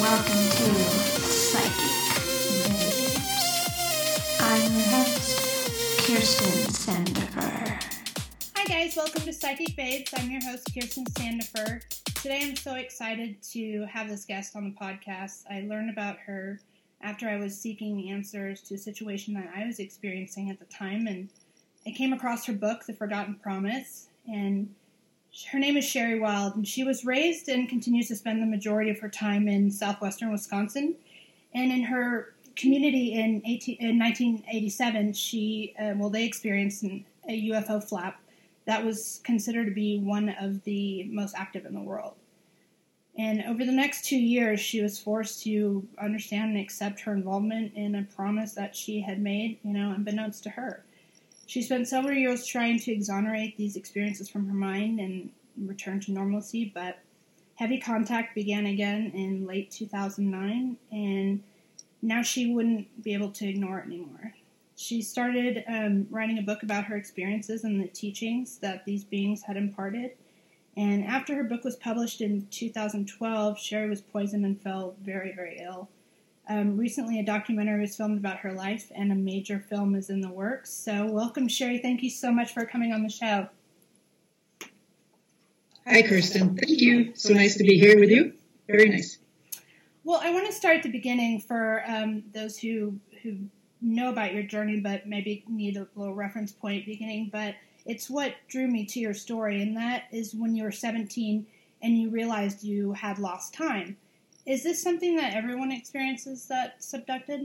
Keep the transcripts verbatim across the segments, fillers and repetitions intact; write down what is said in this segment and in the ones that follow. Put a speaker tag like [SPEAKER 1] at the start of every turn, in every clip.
[SPEAKER 1] welcome to Psychic Babes. I'm your host, Kirsten Sandifer.
[SPEAKER 2] Hi guys, welcome to Psychic Babes. I'm your host, Kirsten Sandifer. Today I'm so excited to have this guest on the podcast. I learned about her after I was seeking answers to a situation that I was experiencing at the time, and I came across her book, The Forgotten Promise, and her name is Sherry Wild, and she was raised and continues to spend the majority of her time in southwestern Wisconsin. And in her community in, eighteen, in nineteen eighty-seven, she, uh, well, they experienced an, a U F O flap that was considered to be one of the most active in the world. And over the next two years, she was forced to understand and accept her involvement in a promise that she had made, you know, unbeknownst to her. She spent several years trying to exonerate these experiences from her mind and return to normalcy, but heavy contact began again in late two thousand nine, and now she wouldn't be able to ignore it anymore. She started um, writing a book about her experiences and the teachings that these beings had imparted, and after her book was published in two thousand twelve, Sherry was poisoned and fell very, very ill. Um, recently, a documentary was filmed about her life, and a major film is in the works. So welcome, Sherry. Thank you so much for coming on the show.
[SPEAKER 3] Hi, Kirsten. Thank you. So nice to be here with you. Very nice.
[SPEAKER 2] Well, I want to start at the beginning for um, those who, who know about your journey but maybe need a little reference point beginning. But it's what drew me to your story, and that is when you were seventeen and you realized you had lost time. Is this something that everyone experiences that's abducted?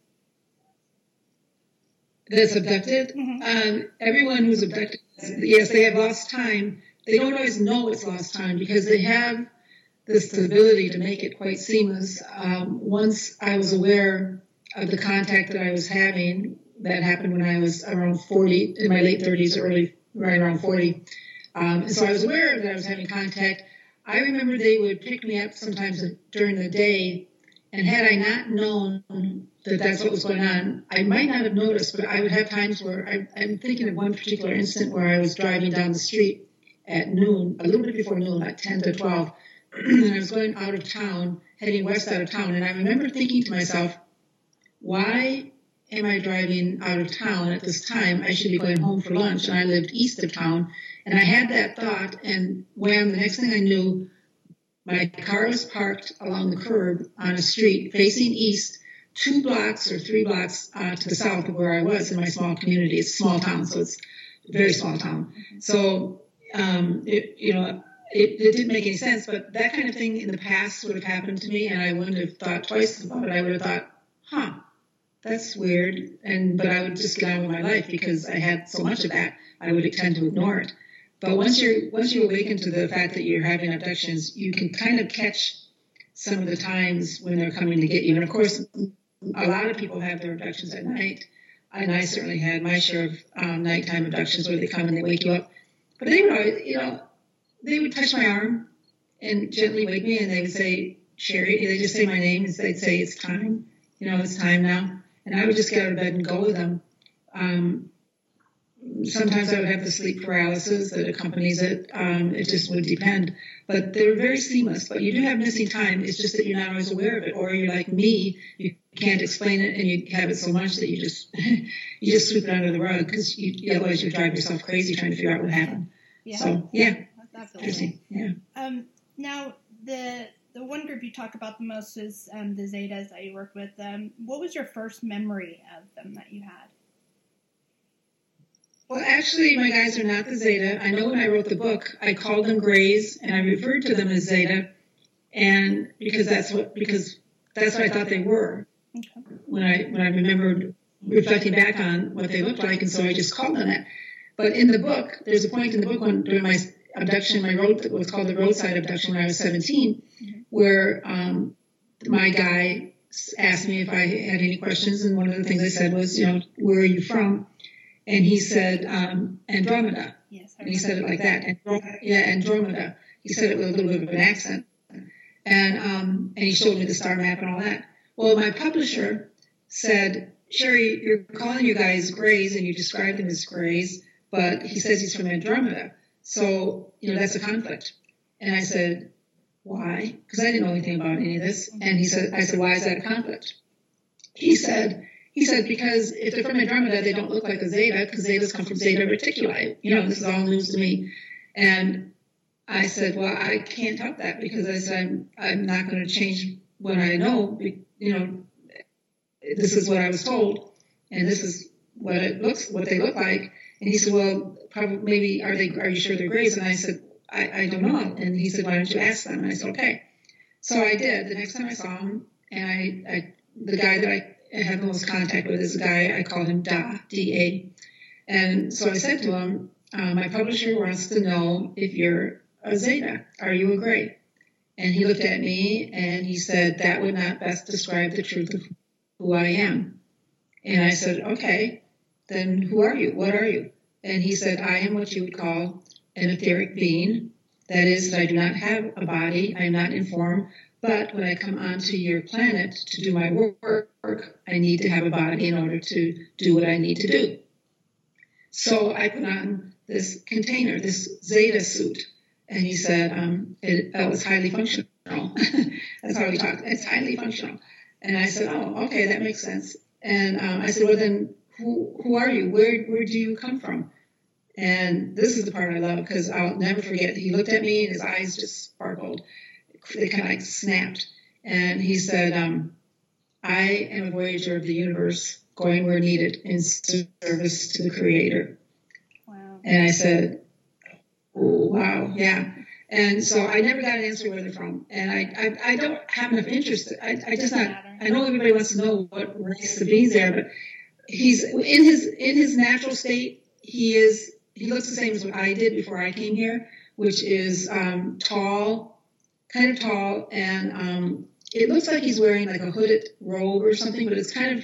[SPEAKER 3] That's abducted?
[SPEAKER 2] Mm-hmm.
[SPEAKER 3] Um, everyone who's abducted, yes, they have lost time. They don't always know it's lost time because they have this ability to make it quite seamless. Um, once I was aware of the contact that I was having, that happened when I was around forty, in my late thirties, early, right around forty. Um, and so I was aware that I was having contact. I remember they would pick me up sometimes during the day, and had I not known that that's what was going on, I might not have noticed, but I would have times where I, I'm thinking of one particular instant where I was driving down the street at noon, a little bit before noon, like ten to twelve, and I was going out of town, heading west out of town, and I remember thinking to myself, why am I driving out of town at this time? I should be going home for lunch, and I lived east of town. And I had that thought, and wham, the next thing I knew, my car was parked along the curb on a street facing east, two blocks or three blocks uh, to the south of where I was in my small community. It's a small town, so it's a very small town. So, um, it, you know, it, it didn't make any sense, but that kind of thing in the past would have happened to me, and I wouldn't have thought twice about it. I would have thought, huh, that's weird, and but I would just get on with my life because I had so much of that, I would tend to ignore it. But once you're once you awaken to the fact that you're having abductions, you can kind of catch some of the times when they're coming to get you. And of course, a lot of people have their abductions at night, and I certainly had my share of um, nighttime abductions where they come and they wake you up. But they would always, you know, they would touch my arm and gently wake me, and they would say, "Sherry," they just say my name, and they'd say, "It's time, you know, it's time now." And I would just get out of bed and go with them. Um, Sometimes I would have the sleep paralysis that accompanies it. Um, it just would depend. But they're very seamless. But you do have missing time. It's just that you're not always aware of it. Or you're like me, you can't explain it, and you have it so much that you just you just sweep it under the rug because you, otherwise you drive yourself crazy trying to figure out what happened.
[SPEAKER 2] Yeah.
[SPEAKER 3] So, yeah.
[SPEAKER 2] That's
[SPEAKER 3] interesting. Yeah.
[SPEAKER 2] Um, now, the the one group you talk about the most is um, the Zetas that you work with. Um, what was your first memory of them that you had?
[SPEAKER 3] Well, actually, my guys are not the Zeta. I know when I wrote the book, I called them Greys, and I referred to them as Zeta, and because that's what because that's what I thought they were. Okay. When I when I remembered reflecting back on what they looked like, and so I just called them that. But in the book, there's a point in the book when during my abduction, my road what was called the roadside abduction when I was seventeen, mm-hmm. where um, my guy asked me if I had any questions, and one of the things I said was, you know, where are you from? And he said, um, Andromeda.
[SPEAKER 2] Yes,
[SPEAKER 3] and he said it like that. Andromeda. Yeah, Andromeda. He said it with a little bit of an accent. And um, and he showed me the star map and all that. Well, my publisher said, Sherry, you're calling you guys Greys, and you describe them as Greys, but he says he's from Andromeda. So, you know, that's a conflict. And I said, why? Because I didn't know anything about any of this. And he said, I said, why is that a conflict? He said, he said, because if they're from Andromeda, they don't look like a Zeta, because Zetas come from Zeta Reticuli. You know, this is all news to me. And I said, well, I can't help that, because I said, I'm, I'm not going to change what I know. You know, this is what I was told, and this is what it looks, what they look like. And he said, well, probably, maybe, are they, are you sure they're Greys? And I said, I, I don't know. And he said, why don't you ask them? And I said, okay. So I did. The next time I saw him, and I, I the guy that I have the most contact with is a guy, I call him Da, D A. And so I said to him, uh, my publisher wants to know if you're a Zeta. Are you a Grey? And he looked at me and he said, that would not best describe the truth of who I am. And I said, okay, then who are you? What are you? And he said, I am what you would call an etheric being. That is, that I do not have a body. I am not in form. But when I come onto your planet to do my work, I need to have a body in order to do what I need to do. So I put on this container, this Zeta suit. And he said, um, it, oh, it's highly functional. That's how he talked. It's highly functional. And I said, oh, okay, that makes sense. And um, I said, well, then who who are you? Where where do you come from? And this is the part I love, because I'll never forget. He looked at me and his eyes just sparkled. They kind of like snapped. And he said, um, I am a voyager of the universe going where needed in service to the Creator.
[SPEAKER 2] Wow.
[SPEAKER 3] And I said, oh, wow, yeah. And so I never got an answer where they're from. And I, I, I don't have enough interest. I, I just not, I know everybody wants to know what race the beings are, but he's in his, in his natural state, he is, he looks the same as what I did before I came here, which is um, tall, kind of tall, and um, it looks like he's wearing like a hooded robe or something, but it's kind of,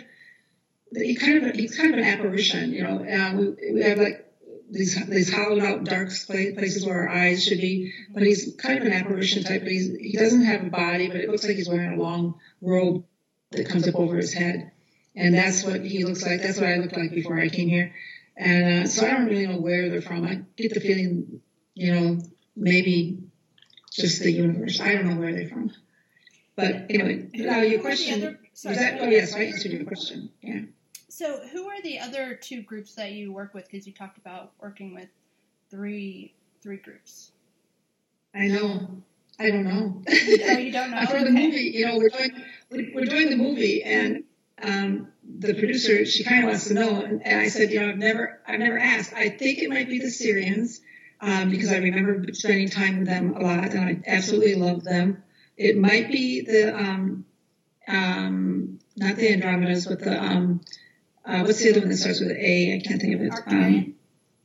[SPEAKER 3] he kind of, he's kind of an apparition, you know. Uh, we, we have like these these hollowed out dark places where our eyes should be, but he's kind of an apparition type. But he's, he doesn't have a body, but it looks like he's wearing a long robe that comes up over his head, and that's what he looks like. That's what I looked like before I came here. And uh, so I don't really know where they're from. I get the feeling, you know, maybe just the universe. I don't know where they're from. But anyway, now your question, other, sorry, was that, oh yes, I answered your question, yeah.
[SPEAKER 2] So who are the other two groups that you work with? Because you talked about working with three three groups.
[SPEAKER 3] I know. I don't know.
[SPEAKER 2] Oh, you don't know?
[SPEAKER 3] For
[SPEAKER 2] okay.
[SPEAKER 3] the movie, you know, we're doing, we're doing the movie, and um, the producer, she kind of wants to know, and, and I said, you know, I've never, I've never asked. I think it might be the Syrians, um, because I remember spending time with them a lot, and I absolutely love them. It might be the, um, um, not the Andromedas, but the, um, uh, what's the other one that starts with an A? I can't think of it. Um,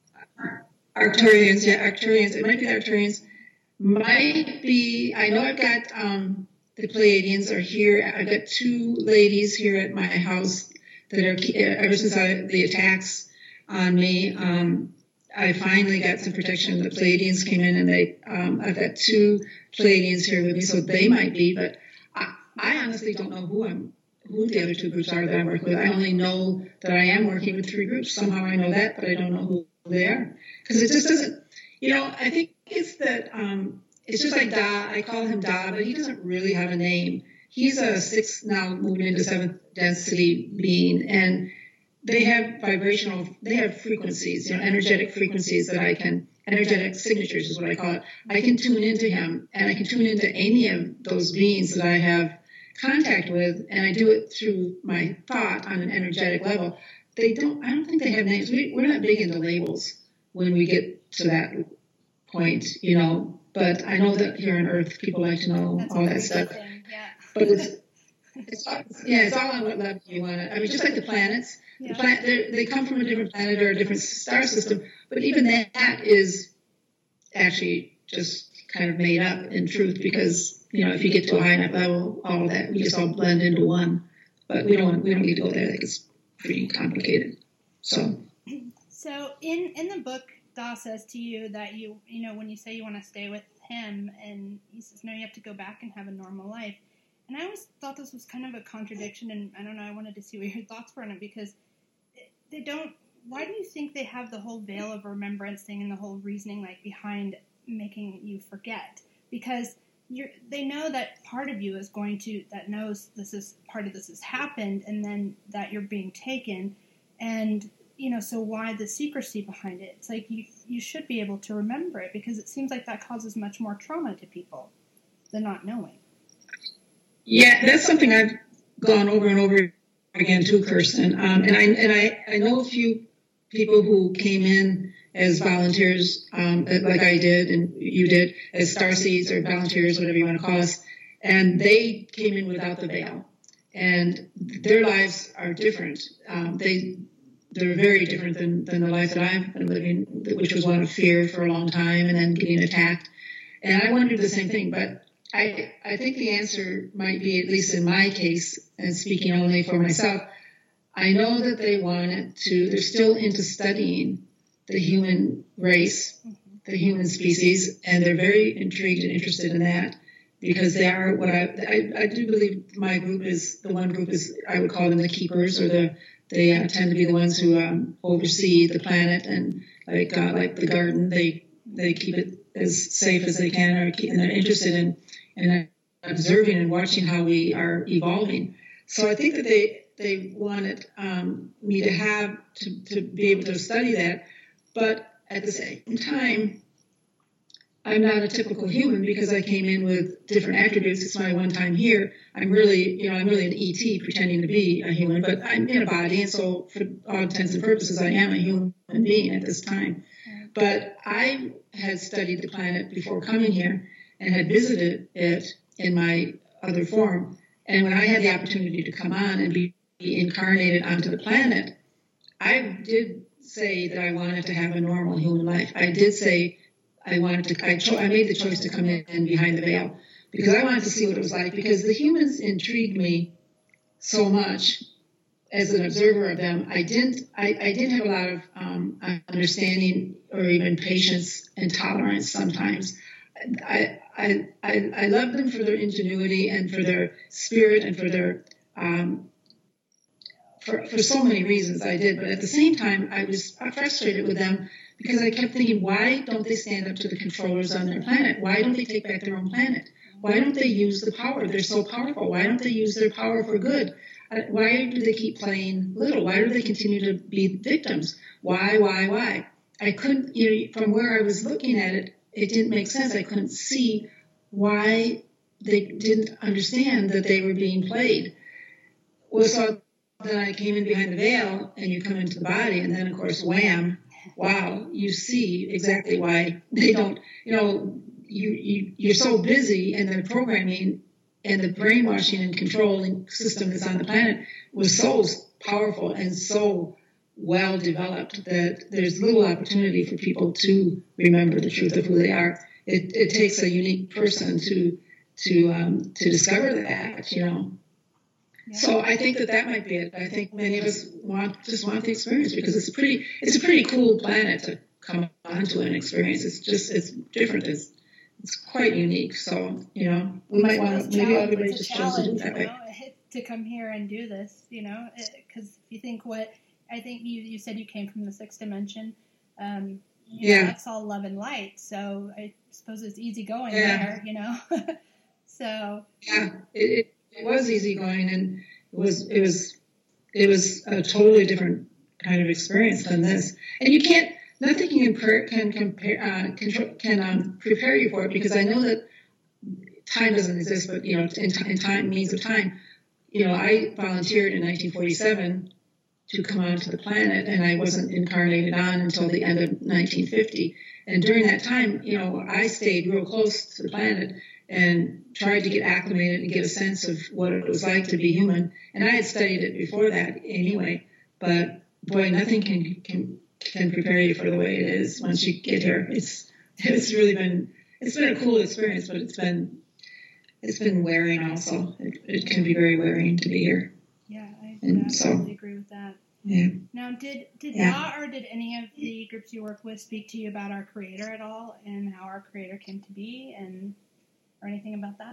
[SPEAKER 3] Arcturians, yeah, Arcturians. It might be the Arcturians. Might be, I know I've got, um, the Pleiadians are here. I've got two ladies here at my house that are, ever since I, the attacks on me, um, I finally got some protection. The Pleiadians came in, and they, um, I've got two Pleiadians here with me, so they might be, but I, I honestly don't know who I'm, who the other two groups are that I'm working with. I only know that I am working with three groups. Somehow I know that, but I don't know who they are. Because it just doesn't, you know, I think it's that, um, it's just like Da. I call him Da, but he doesn't really have a name. He's a sixth, now moving into seventh density being, and they have vibrational, they have frequencies, you know, energetic frequencies that I can, energetic signatures is what I call it. I can tune into him, and I can tune into any of those beings that I have contact with, and I do it through my thought on an energetic level. They don't, I don't think they have names. We, we're not big into labels when we get to that point, you know, but I know that here on Earth, people like to know
[SPEAKER 2] That's
[SPEAKER 3] all that stuff.
[SPEAKER 2] Thing, yeah.
[SPEAKER 3] But it's, it's, yeah, it's all on what level you want it. I mean, just like the planets,
[SPEAKER 2] Yeah.
[SPEAKER 3] the planet, they come from a different planet or a different star system, but even that is actually just kind of made up in truth, because, you know, if you get to a high enough level, all of that, we just all blend into one. But we don't we don't need to go there. Like, it's pretty complicated. So
[SPEAKER 2] So in in the book, Da says to you that you you know when you say you want to stay with him, and he says no, you have to go back and have a normal life. And I always thought this was kind of a contradiction, and I don't know, I wanted to see what your thoughts were on it, because they don't. Why do you think they have the whole veil of remembrance thing and the whole reasoning like behind making you forget? Because you're, they know that part of you is going to, that knows this is, part of this has happened, and then that you're being taken. And, you know, so why the secrecy behind it? It's like you, you should be able to remember it, because it seems like that causes much more trauma to people than not knowing.
[SPEAKER 3] Yeah, that's something I've gone over and over again too, Kirsten. Um, and I and I, I know a few people who came in as volunteers, um, like I did and you did, as starseeds or volunteers, whatever you want to call us, and they came in without the veil, and their lives are different. Um, they they're very different than, than the life that I've been living, which was one of fear for a long time and then getting attacked. And I wondered the same thing, but I I think the answer might be, at least in my case, and speaking only for myself, I know that they wanted to, they're still into studying the human race, the human species, and they're very intrigued and interested in that, because they are what I, I, I do believe my group is, the one group is, I would call them the keepers, or the, they uh, tend to be the ones who um, oversee the planet, and like uh, like the garden, they they keep it as safe as they can, or keep, and they're interested in, in observing and watching how we are evolving. So I think that they, they wanted um, me to have, to, to be able to study that. But at the same time, I'm not a typical human, because I came in with different attributes. It's my one time here. I'm really, you know, I'm really an E T pretending to be a human, but I'm in a body. And so for all intents and purposes, I am a human being at this time. But I had studied the planet before coming here and had visited it in my other form. And when I had the opportunity to come on and be incarnated onto the planet, I did say that I wanted to have a normal human life. I did say I wanted to, I, cho- I made the choice to come in behind the veil, because I wanted to see what it was like, because the humans intrigued me so much as an observer of them. I didn't, I, I didn't have a lot of um, understanding or even patience and tolerance sometimes. I, I, I, I love them for their ingenuity and for their spirit and for their, um, for, for so many reasons I did. But at the same time, I was frustrated with them, because I kept thinking, why don't they stand up to the controllers on their planet? Why don't they take back their own planet? Why don't they use the power? They're so powerful. Why don't they use their power for good? Why do they keep playing little? Why do they continue to be victims? Why, why, why? I couldn't, you know, from where I was looking at it, it didn't make sense. I couldn't see why they didn't understand that they were being played. Well, so then I came in behind the veil, and you come into the body, and then, of course, wham, wow, you see exactly why they don't, you know, you, you, you're so busy, and the programming and the brainwashing and controlling system that's on the planet was so powerful and so well developed that there's little opportunity for people to remember the truth of who they are. It, it takes a unique person to to um, to discover that, you know. Yeah. So I think that that might be it. I think many of us want just want the experience, because it's a pretty it's a pretty cool planet to come onto and experience. It's just it's different. It's it's quite unique. So you know, we might want to maybe everybody just chose to do that way.
[SPEAKER 2] To come here and do this, you know, because if you think what I think you you said you came from the sixth dimension. Um, you
[SPEAKER 3] yeah,
[SPEAKER 2] know, that's all love and light. So I suppose it's easy going
[SPEAKER 3] yeah.
[SPEAKER 2] there, you know. So
[SPEAKER 3] yeah, it, it, it was easy going, and it was it was it was a totally different kind of experience than this. And you can't nothing can can compare uh, control, can um, prepare you for it, because I know that time doesn't exist, but you know, in, in time means of time. You know, I volunteered in nineteen forty-seven to come onto the planet, and I wasn't incarnated on until the end of nineteen fifty. And during that time, you know, I stayed real close to the planet and tried to get acclimated and get a sense of what it was like to be human. And I had studied it before that anyway, but boy, nothing can can can prepare you for the way it is once you get here. It's it's really been it's been a cool experience, but it's been it's been wearing also. It, it can be very wearing to be here.
[SPEAKER 2] Yeah, I
[SPEAKER 3] and
[SPEAKER 2] absolutely
[SPEAKER 3] so,
[SPEAKER 2] agree with that.
[SPEAKER 3] Yeah.
[SPEAKER 2] Now, did did
[SPEAKER 3] yeah.
[SPEAKER 2] that or did any of the groups you work with speak to you about our Creator at all, and how our Creator came to be, and or anything about that?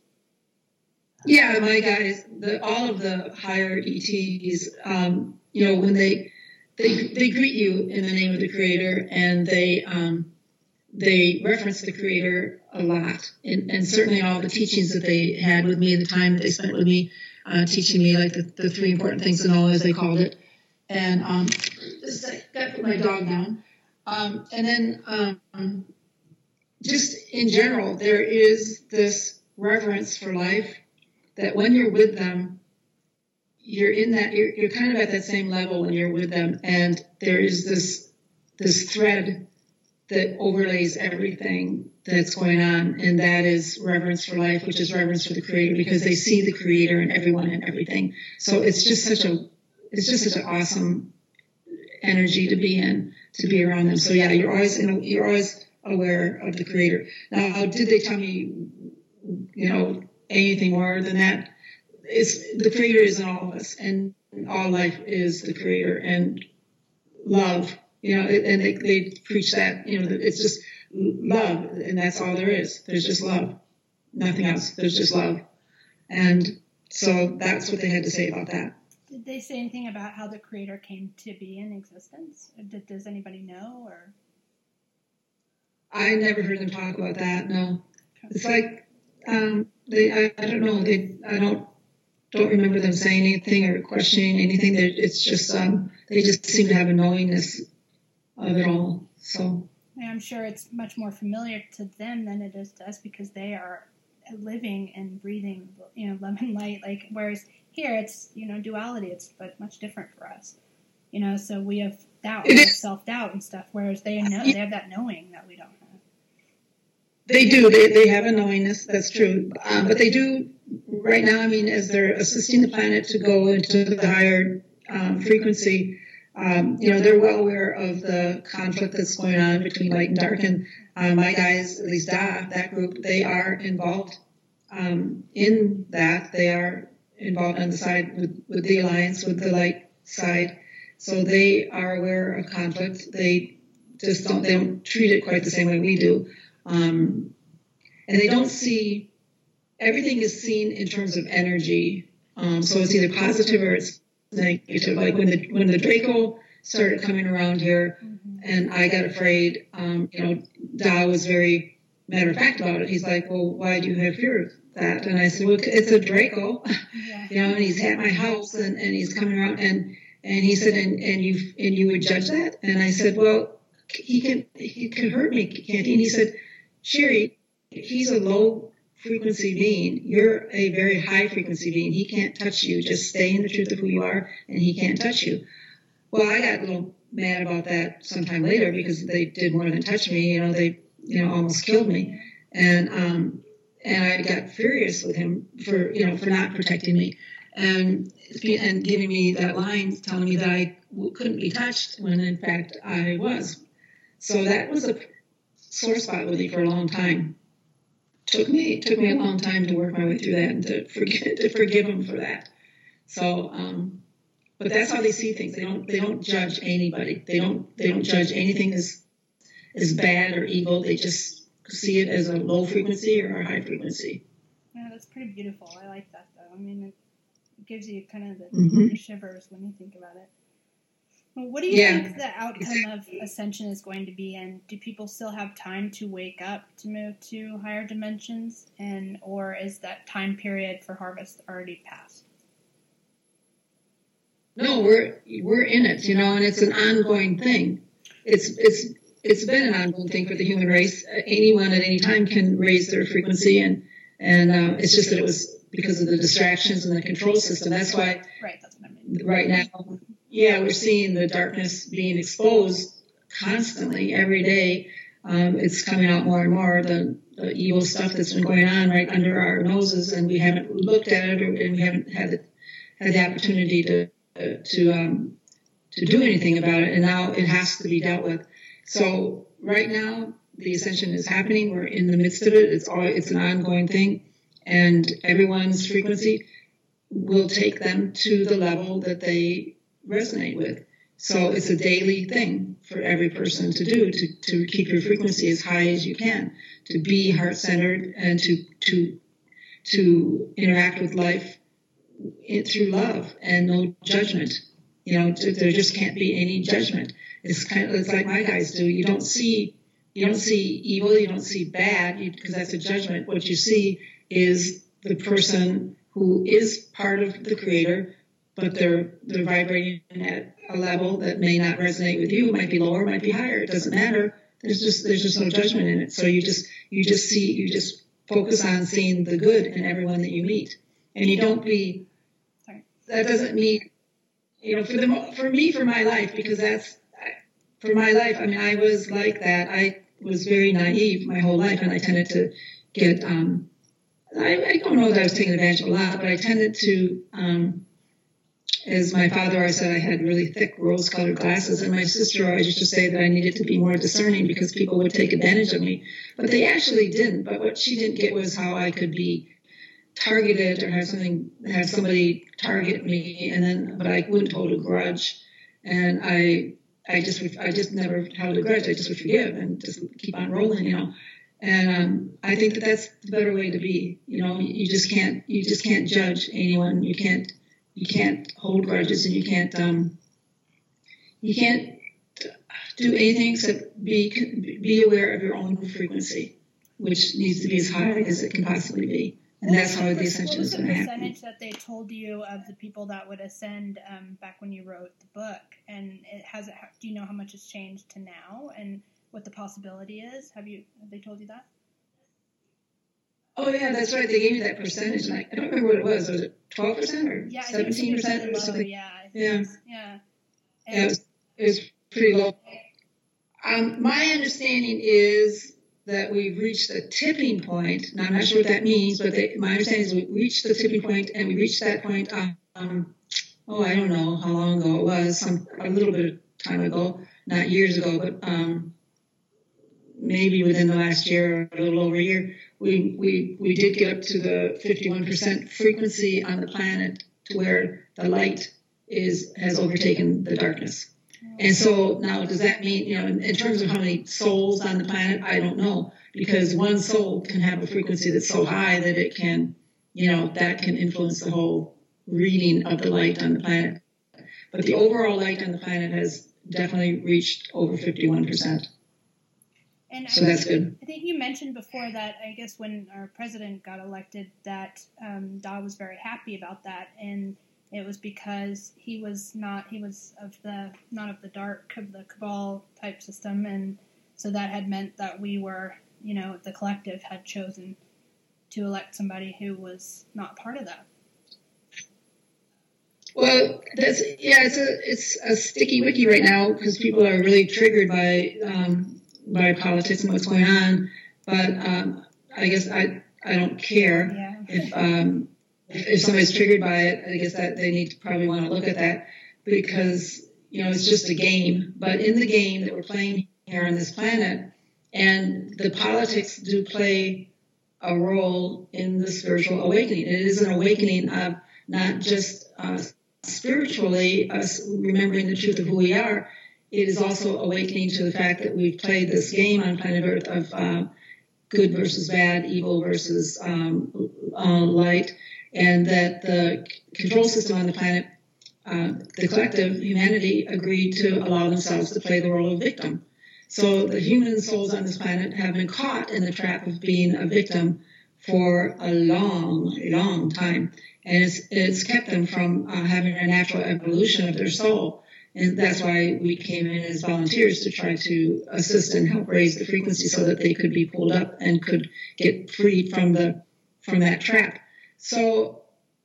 [SPEAKER 3] Yeah, my guys, the, all of the higher E Ts, um, you know, when they they they greet you in the name of the Creator, and they um, they reference the Creator a lot, and, and certainly all the teachings that they had with me, the time that they spent with me, uh, teaching me like the, the three important things to know, as they called it. And um, just, I got to put my dog down. Um, and then um, just in general, there is this reverence for life that when you're with them, you're in that, you're, you're kind of at that same level when you're with them. And there is this this thread that overlays everything that's going on, and that is reverence for life, which is reverence for the Creator, because they see the Creator in everyone and everything. So it's just such a, it's just such an awesome energy to be in, to be around them. So yeah, you're always, in a, you're always aware of the Creator. Now, did they tell me, you know, anything more than that? It's, the Creator is in all of us, and all life is the Creator, and love. You know, and they, they preach that, you know, that it's just love, and that's all there is. There's just love, nothing else. There's just love. And so that's what they had to say about that.
[SPEAKER 2] Did they say anything about how the Creator came to be in existence? Did, does anybody know? Or
[SPEAKER 3] I never heard them talk about that, no. It's like, um, they, I, I don't know, they, I don't, don't remember them saying anything or questioning anything. They're, it's just, um, they just seem to have a knowingness of it all. So
[SPEAKER 2] yeah, I'm sure it's much more familiar to them than it is to us, because they are living and breathing, you know, love and light. Like, whereas here it's, you know, duality. It's but much different for us, you know. So we have doubt, we have self doubt and stuff. Whereas they know, they have that knowing that we don't have.
[SPEAKER 3] They do. They they have a knowingness. That's true. Um, but they do right now. I mean, as they're assisting the planet to go into the higher um, frequency. Um, you know, they're well aware of the conflict that's going on between light and dark. And uh, my guys, at least Da, that group, they are involved um, in that. They are involved on the side with, with the Alliance, with the light side. So they are aware of conflict. They just don't, they don't treat it quite the same way we do. Um, and they don't see, everything is seen in terms of energy. Um, so it's either positive or it's negative. Like when the when the Draco started coming around here, mm-hmm. and I got afraid, um, you know, Da was very matter of fact about it. He's like, well, why do you have fear of that? And I said, well, it's a Draco, yeah. you know, and he's at my house, and, and he's coming around, and and he said, and, and you and you would judge that? And I said, well, he can he can hurt me, can't he? And he said, Sherry, he's a low frequency being. You're a very high frequency being. He can't touch you. Just stay in the truth of who you are, and he can't touch you. Well, I got a little mad about that sometime later, because they did more than touch me. You know, they, you know, almost killed me. And, um, and I got furious with him for, you know, for not protecting me and, and giving me that line telling me that I couldn't be touched when in fact I was. So that was a sore spot with me for a long time. Took me took me a long time to work my way through that and to forget to forgive him for that. So, um, but that's how they see things. They don't they don't judge anybody. They don't they don't judge anything as as bad or evil. They just see it as a low frequency or a high frequency.
[SPEAKER 2] Yeah, that's pretty beautiful. I like that though. I mean, it gives you kind of the
[SPEAKER 3] mm-hmm.
[SPEAKER 2] shivers when you think about it. Well, what do you
[SPEAKER 3] yeah.
[SPEAKER 2] think the outcome of Ascension is going to be, and do people still have time to wake up to move to higher dimensions, and or is that time period for harvest already passed?
[SPEAKER 3] No, we're we're in it, you know, and it's an ongoing thing. It's it's it's been an ongoing thing for the human race. Anyone at any time can raise their frequency, and and uh, it's just that it was because of the distractions and the control system. That's why
[SPEAKER 2] right, that's what I mean.
[SPEAKER 3] Right now. Yeah, we're seeing the darkness being exposed constantly, every day. Um, it's coming out more and more, the, the evil stuff that's been going on right under our noses, and we haven't looked at it, or, and we haven't had the, had the opportunity to uh, to um, to do anything about it. And now it has to be dealt with. So right now, the ascension is happening. We're in the midst of it. It's all it's an ongoing thing, and everyone's frequency will take them to the level that they resonate with. So it's a daily thing for every person to do, to, to keep your frequency as high as you can, to be heart-centered and to to to interact with life in, through love and no judgment. You know, to, there just can't be any judgment. It's kind of it's like my guys do. You don't see you don't see evil, you don't see bad, because that's a judgment. What you see is the person who is part of the Creator, but they're they're vibrating at a level that may not resonate with you. It might be lower, it might be higher. It doesn't matter. There's just there's just no judgment in it. So you just you just see you just focus on seeing the good in everyone that you meet, and you don't be. That doesn't mean, you know, for the for me for my life, because that's for my life. I mean, I was like that. I was very naive my whole life, and I tended to get. Um, I, I don't know that I was taking advantage of a lot, but I tended to. Um, As my father always said, I had really thick rose-colored glasses, and my sister always used to say that I needed to be more discerning because people would take advantage of me. But they actually didn't. But what she didn't get was how I could be targeted or have something, have somebody target me, and then, but I wouldn't hold a grudge, and I, I just, I just never held a grudge. I just would forgive and just keep on rolling, you know. And um, I think that that's the better way to be. You know, you just can't, you just can't judge anyone. You can't. You can't hold grudges, and you can't um, you can't do anything except be be aware of your own frequency, which needs to be as high as it can possibly be, and that's how the ascension is going to happen.
[SPEAKER 2] What was the percentage that they told you of the people that would ascend um, back when you wrote the book? And it has. Do you know how much has changed to now, and what the possibility is? Have you? Have they told you that?
[SPEAKER 3] Oh, yeah, that's right. They gave me that percentage, and I, I don't remember what it was. Was it twelve percent or
[SPEAKER 2] yeah,
[SPEAKER 3] seventeen percent or
[SPEAKER 2] low,
[SPEAKER 3] something?
[SPEAKER 2] Yeah, I think
[SPEAKER 3] yeah.
[SPEAKER 2] yeah.
[SPEAKER 3] Yeah, it was, it was pretty low. Um, my understanding is that we've reached the tipping point. Now, I'm not sure what that means, but they, my understanding is we reached the tipping point, and we reached that point, um, oh, I don't know how long ago it was, some a little bit of time ago, not years ago, but um, maybe within the last year or a little over a year. We, we we did get up to the fifty-one percent frequency on the planet to where the light is has overtaken the darkness. And so now does that mean, you know, in, in terms of how many souls on the planet, I don't know, because one soul can have a frequency that's so high that it can, you know, that can influence the whole reading of the light on the planet. But the overall light on the planet has definitely reached over fifty-one percent.
[SPEAKER 2] And
[SPEAKER 3] so
[SPEAKER 2] I
[SPEAKER 3] that's
[SPEAKER 2] think,
[SPEAKER 3] good.
[SPEAKER 2] I think you mentioned before that, I guess when our president got elected, that um, Da was very happy about that, and it was because he was not he was of the not of the dark of the cabal type system, and so that had meant that we were, you know, the collective had chosen to elect somebody who was not part of that.
[SPEAKER 3] Well, that's yeah, it's a it's a sticky wicky right now because people are really triggered by. Um, by politics and what's going on, but um, I guess I I don't care
[SPEAKER 2] yeah.
[SPEAKER 3] if, um, if if somebody's triggered by it. I guess that they need to probably want to look at that because you know it's just a game. But in the game that we're playing here on this planet, and the politics do play a role in the spiritual awakening. It is an awakening of not just uh, spiritually us remembering the truth of who we are. It is also awakening to the fact that we've played this game on planet Earth of uh, good versus bad, evil versus um, uh, light, and that the control system on the planet, uh, the collective, humanity, agreed to allow themselves to play the role of victim. So the human souls on this planet have been caught in the trap of being a victim for a long, long time, and it's, it's kept them from uh, having a natural evolution of their soul. And that's why we came in as volunteers to try to assist and help raise the frequency so that they could be pulled up and could get freed from the from that trap. So,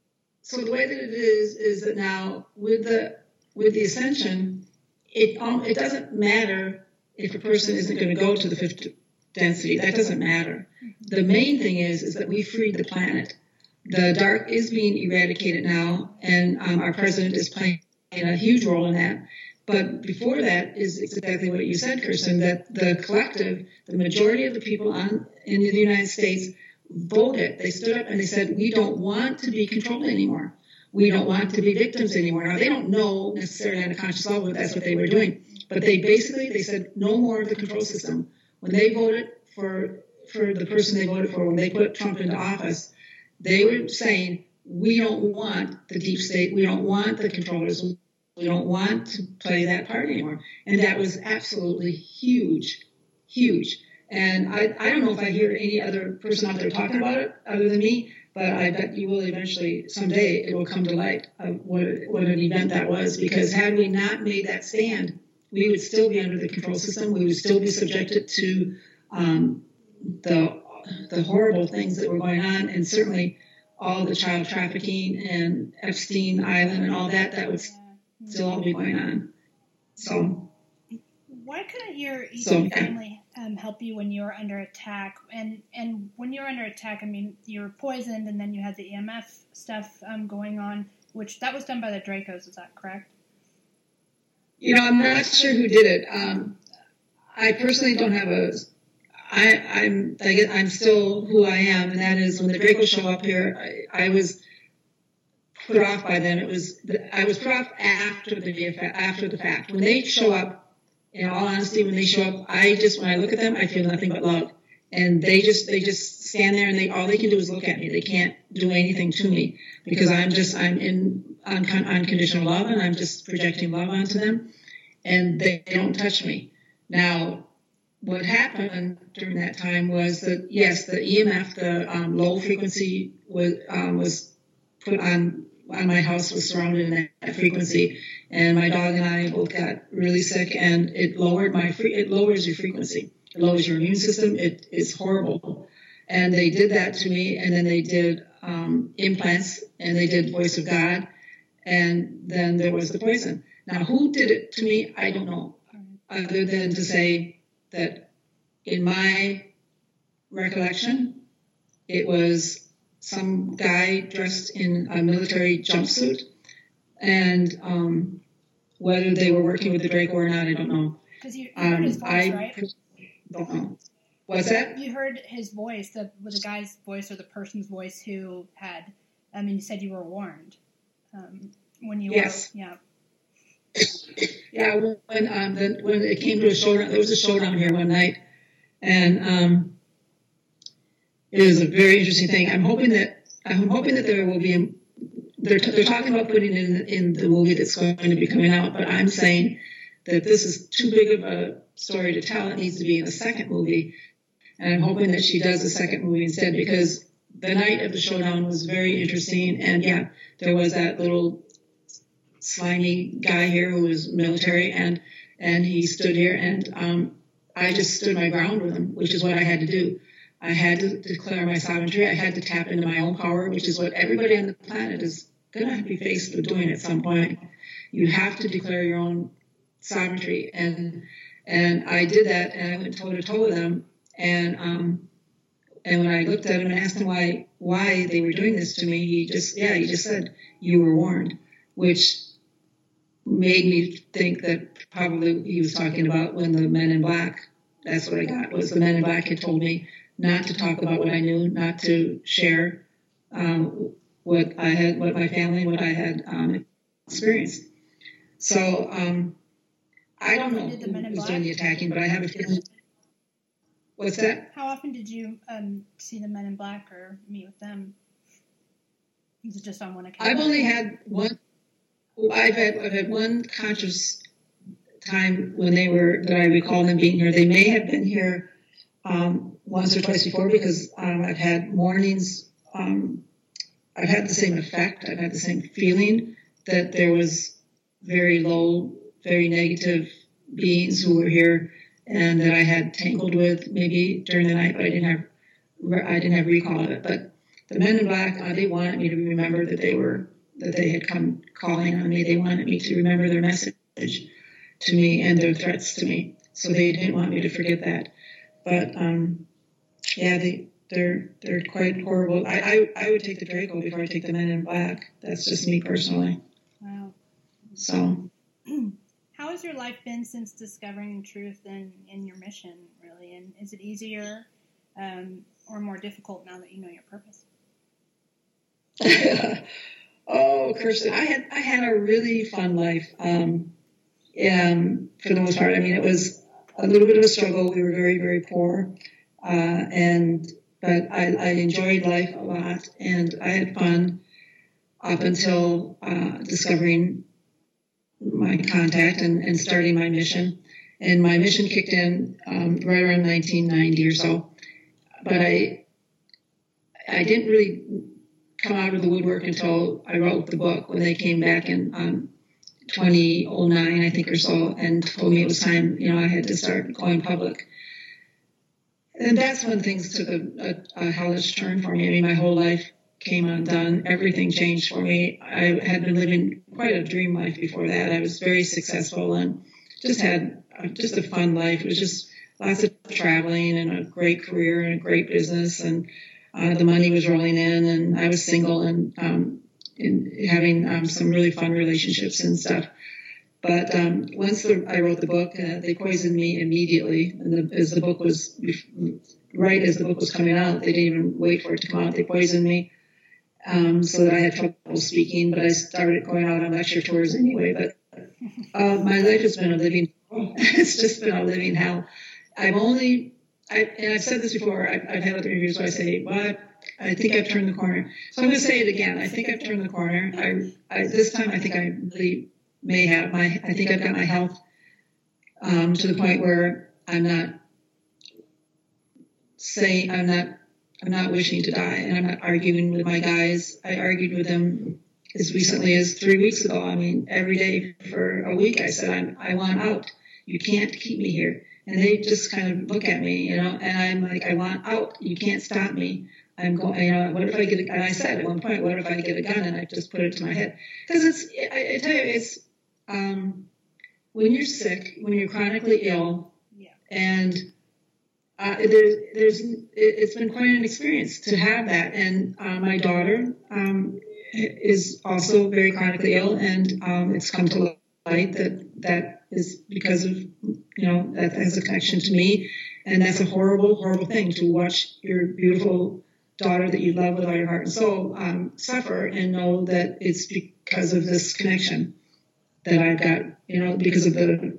[SPEAKER 3] so the way that it is is that now with the with the ascension, it um, it doesn't matter if a person isn't going to go to the fifth density. That doesn't matter. The main thing is is that we freed the planet. The dark is being eradicated now, and um, our president is playing a huge role in that. But before that is exactly what you said, Kirsten, that the collective, the majority of the people on in the United States voted. They stood up and they said, we don't want to be controlled anymore. We don't want to be victims anymore. Now, they don't know necessarily on a conscious level that that's what they were doing. But they basically, they said, no more of the control system. When they voted for, for the person they voted for, when they put Trump into office, they were saying, we don't want the deep state. We don't want the controllers. We don't want to play that part anymore. And that was absolutely huge, huge. And I, I don't know if I hear any other person out there talking about it other than me, but I bet you will eventually, someday, it will come to light of what, what an event that was. Because had we not made that stand, we would still be under the control system. We would still be subjected to um, the the horrible things that were going on, and certainly all the child trafficking and Epstein Island and all that, that would still all be going on. So,
[SPEAKER 2] why couldn't your Eaton
[SPEAKER 3] so, yeah.
[SPEAKER 2] family um, help you when you were under attack? And and when you were under attack, I mean, you were poisoned, and then you had the E M F stuff um, going on, which that was done by the Dracos. Is that correct?
[SPEAKER 3] You know, I'm not sure who did it. Um, I personally don't have a. I, I'm I get, I'm still who I am, and that is when the Dracos show up here. I, I was put off by them. It was I was put off after the after the fact. When they show up, in all honesty, when they show up, I just when I look at them, I feel nothing but love. And they just they just stand there, and they all they can do is look at me. They can't do anything to me because I'm just I'm in un, unconditional love, and I'm just projecting love onto them, and they don't touch me. Now, what happened during that time was that, yes, the E M F, the um, low frequency, was um, was put on, on my house, was surrounded in that, that frequency. And my dog and I both got really sick, and it lowered my, free, it lowers your frequency. It lowers your immune system. It is horrible. And they did that to me, and then they did um, implants, and they did Voice of God, and then there was the poison. Now, who did it to me? I don't know, other than to say that in my recollection, it was some guy dressed in a military jumpsuit, and um, whether they were working with the Draco or not, I don't know.
[SPEAKER 2] Because you, you heard
[SPEAKER 3] Um,
[SPEAKER 2] his voice,
[SPEAKER 3] I
[SPEAKER 2] right?
[SPEAKER 3] don't know. What's that?
[SPEAKER 2] You heard his voice, the with the guy's voice or the person's voice who had. I mean, you said you were warned um, when you
[SPEAKER 3] Yes.
[SPEAKER 2] were. Yeah.
[SPEAKER 3] Yeah, when um, the, when it came to a showdown, there was a showdown here one night, and um, it was a very interesting thing. I'm hoping that I'm hoping that there will be. A, they're t- they're talking about putting it in in the movie that's going to be coming out, but I'm saying that this is too big of a story to tell. It needs to be in the second movie, and I'm hoping that she does the second movie instead, because the night of the showdown was very interesting, and yeah, there was that little slimy guy here who was military, and and he stood here, and um, I just stood my ground with him, which is what I had to do. I had to declare my sovereignty. I had to tap into my own power, which is what everybody on the planet is going to be faced with doing at some point. You have to declare your own sovereignty, and and I did that, and I went toe to toe with them, and um, and when I looked at him and asked him why why they were doing this to me, he just yeah he just said, "You were warned," which made me think that probably he was talking about when the Men in Black, that's what I got, was the Men in Black had told me not to talk about what I knew, not to share um, what I had, what my family, what I had um, experienced. So um, I don't know who was doing the attacking, but I have a feeling. What's that?
[SPEAKER 2] How often did you um, see the Men in Black or meet with them? Was it just on one occasion?
[SPEAKER 3] I've only had one. I've had, I've had one conscious time when they were, that I recall them being here. They may have been here um, once or twice before, because um, I've had mornings, um, I've had the same effect. I've had the same feeling that there was very low, very negative beings who were here, and that I had tangled with maybe during the night, but I didn't have, I didn't have recall of it. But the Men in Black, uh, they wanted me to remember that they were, that they had come calling on me. They wanted me to remember their message to me and their threats to me. So they didn't want me to forget that. But um, yeah, they they're they're quite horrible. I, I I would take the Draco before I take the Men in Black. That's just me personally.
[SPEAKER 2] Wow.
[SPEAKER 3] So
[SPEAKER 2] how has your life been since discovering the truth and in your mission, really? And is it easier um, or more difficult now that you know your purpose?
[SPEAKER 3] Oh, Kirsten, I had I had a really fun life. Um, um, for the most part, I mean, it was a little bit of a struggle. We were very, very poor, uh, and but I, I enjoyed life a lot, and I had fun up until uh, discovering my contact and, and starting my mission. And my mission kicked in um, right around nineteen ninety or so. But I, I didn't really come out of the woodwork until I wrote the book, when they came back in um, twenty oh nine, I think, or so, and told me it was time, you know, I had to start going public. And that's when things took a, a, a hellish turn for me. I mean, my whole life came undone. Everything changed for me. I had been living quite a dream life before that. I was very successful and just had just a fun life. It was just lots of traveling and a great career and a great business, and uh, the money was rolling in, and I was single and um, in having um, some really fun relationships and stuff. But um, once the, I wrote the book, uh, they poisoned me immediately. And the, as the book was, right as the book was coming out, they didn't even wait for it to come out. They poisoned me um, so that I had trouble speaking. But I started going out on lecture tours anyway. But uh, my life has been a living hell. It's just been a living hell. I've only, I, and I've said this before, I've, I've had other interviews where I say, well, I think I've turned the corner. So I'm going to say it again. I think I've turned the corner. I, I this time I think I really may have my, I think I've got my health um, to the point where I'm not saying, I'm not, I'm not wishing to die, and I'm not arguing with my guys. I argued with them as recently as three weeks ago. I mean, every day for a week I said, I'm, I want out. You can't keep me here. And they just kind of look at me, you know, and I'm like, I want out. You can't stop me. I'm going, you know, what if I get a, and I said at one point, what if I get a gun? And I just put it to my head. Because it's, I, I tell you, it's, um, when you're sick, when you're chronically ill, yeah. and uh, there's, there's, it, it's been quite an experience to have that. And uh, my daughter um, is also very chronically ill, and um, it's come to light that that is because of, you know, that has a connection to me. And that's a horrible, horrible thing, to watch your beautiful daughter that you love with all your heart and soul um, suffer, and know that it's because of this connection that I've got, you know, because of the,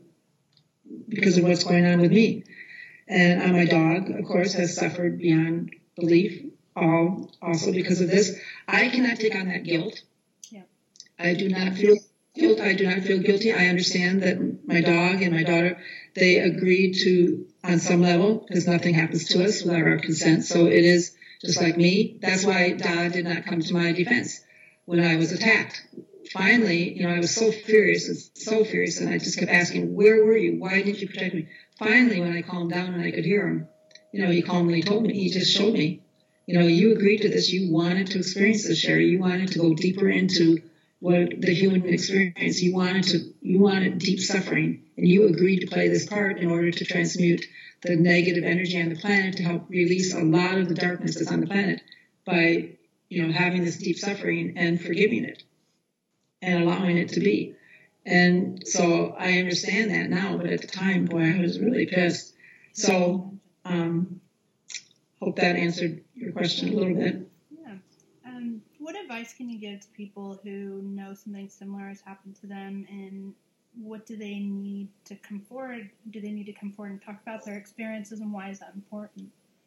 [SPEAKER 3] because of what's going on with me. And uh, my dog, of course, has suffered beyond belief, all also because of this. I cannot take on that guilt. Yeah. I do not feel guilt. I do not feel guilty. I understand that my dog and my daughter, they agreed to, on some level, because nothing happens to us without our consent. So it is just like me. That's why Da did not come to my defense when I was attacked. Finally, you know, I was so furious, so furious, and I just kept asking, where were you? Why didn't you protect me? Finally, when I calmed down and I could hear him, you know, he calmly told me, he just showed me, you know, you agreed to this. You wanted to experience this, Sherry. You wanted to go deeper into what the human experience. You wanted to, you wanted deep suffering, and you agreed to play this part in order to transmute the negative energy on the planet, to help release a lot of the darkness that's on the planet by, you know, having this deep suffering and forgiving it and allowing it to be. And so I understand that now, but at the time, boy, I was really pissed. So um, hope that answered your question a little bit.
[SPEAKER 2] Yeah. Um, what advice can you give to people who know something similar has happened to them, and what do they need to come forward? Do they need to come forward and talk about their experiences, and why is that important?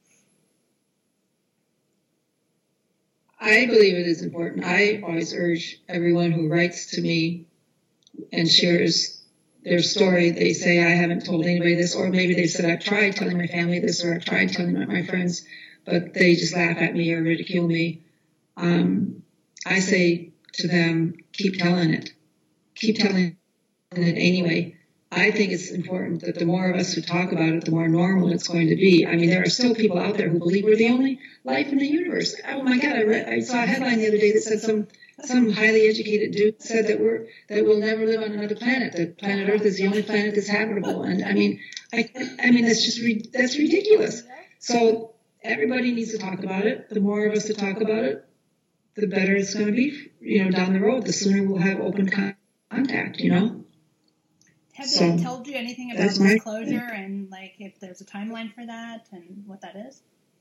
[SPEAKER 3] I believe it is important. I always urge everyone who writes to me and shares their story, they say, I haven't told anybody this, or maybe they said, I've tried telling my family this, or I've tried telling my friends, but they just laugh at me or ridicule me. Um, I say to them, keep telling it. Keep telling it anyway. I think it's important that the more of us who talk about it, the more normal it's going to be. I mean, there are still people out there who believe we're the only life in the universe. Oh my God, I read, I saw a headline the other day that said some some highly educated dude said that we're that we'll never live on another planet. That planet Earth is the only planet that's habitable. And I mean, I I mean that's just re, that's ridiculous. So everybody needs to talk about it. The more of us to talk about it, the better it's going to be. You know, down the road, the sooner we'll have open con- contact. You know.
[SPEAKER 2] Have
[SPEAKER 3] so,
[SPEAKER 2] they told you anything about disclosure and, like, if there's a timeline for that and what that is?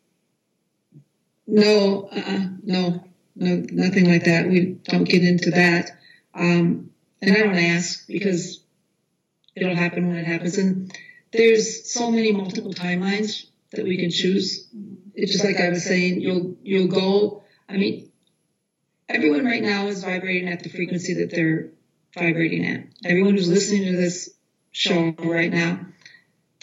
[SPEAKER 3] No, uh, no, no, nothing like that. We don't get into that. Um, and I don't ask, because it'll happen when it happens. And there's so many multiple timelines that we can choose. Mm-hmm. It's just like I was saying, you'll, you'll go, I mean, everyone right now is vibrating at the frequency that they're vibrating at. Everyone who's listening to this show right now,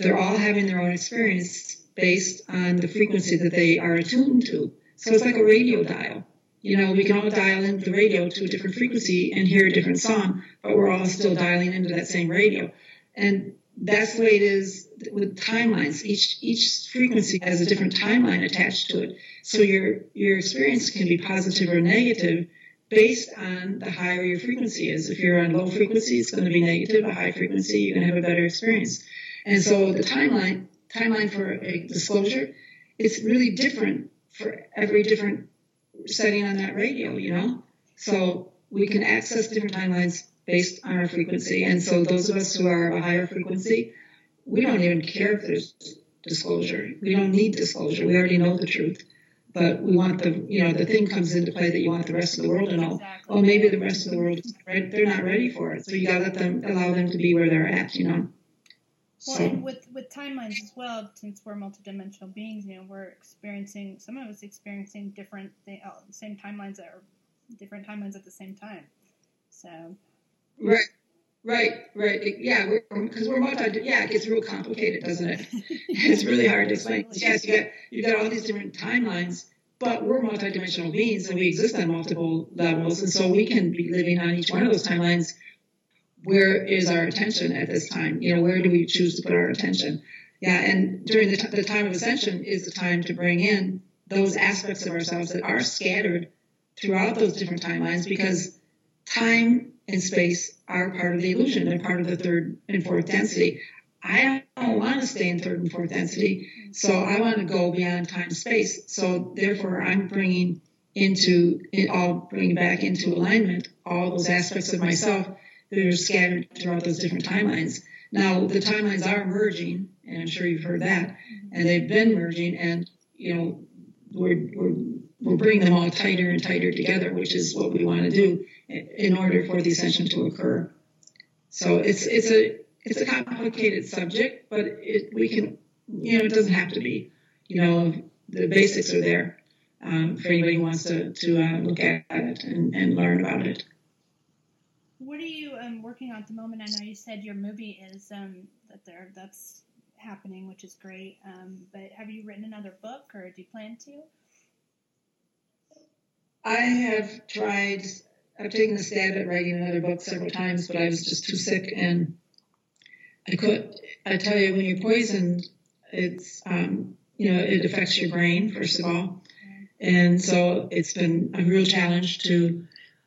[SPEAKER 3] they're all having their own experience based on the frequency that they are attuned to. So it's like a radio dial. You know, we can all dial into the radio to a different frequency and hear a different song, but we're all still dialing into that same radio. And that's the way it is with timelines. Each each frequency has a different timeline attached to it. So your your experience can be positive or negative based on the higher your frequency is. If you're on low frequency, it's going to be negative. A high frequency, you're going to have a better experience. And so the timeline timeline for a disclosure, it's really different for every different setting on that radio, you know? So we can access different timelines based on our frequency. And so those of us who are a higher frequency, we don't even care if there's disclosure. We don't need disclosure. We already know the truth. But we want the, you know, the thing comes into play that you want the rest of the world to know.
[SPEAKER 2] Exactly.
[SPEAKER 3] Well, maybe the rest of the world, right? They're not ready for it. So you got to let them, allow them to be where they're at, you know?
[SPEAKER 2] Well,
[SPEAKER 3] So,
[SPEAKER 2] and with, with timelines as well, since we're multidimensional beings, you know, we're experiencing, some of us experiencing different, th- uh, same timelines that are different timelines at the same time. So,
[SPEAKER 3] right. Right, right. It- Yeah, we're because we're multi. Yeah, it gets real complicated, doesn't it? It's really hard to explain. Yes, you got you got all these different timelines, but we're multidimensional beings and we exist on multiple levels, and so we can be living on each one of those timelines. Where is our attention at this time? You know, where do we choose to put our attention? Yeah, and during the, t- the time of ascension is the time to bring in those aspects of ourselves that are scattered throughout those different timelines, because time and space are part of the illusion. They're part of the third and fourth density. I don't want to stay in third and fourth density, so I want to go beyond time and space. So therefore, I'm bringing into it all, bringing back into alignment all those aspects of myself that are scattered throughout those different timelines. Now, the timelines are merging, and I'm sure you've heard that, and they've been merging, and you know, we're we're we're bringing them all tighter and tighter together, which is what we want to do in order for the ascension to occur. So it's it's a it's a complicated subject, but it we can you know it doesn't have to be. You know, the basics are there um, for anybody who wants to to uh, look at it and, and learn about it.
[SPEAKER 2] what are you um, working on at the moment? I know you said your movie is um, that there that's happening, which is great. Um, but have you written another book, or do you plan to?
[SPEAKER 3] I have tried. I've taken a stab at writing another book several times, but I was just too sick, and I could. I tell you, when you're poisoned, it's um, you know it affects your brain first of all, and so it's been a real challenge to.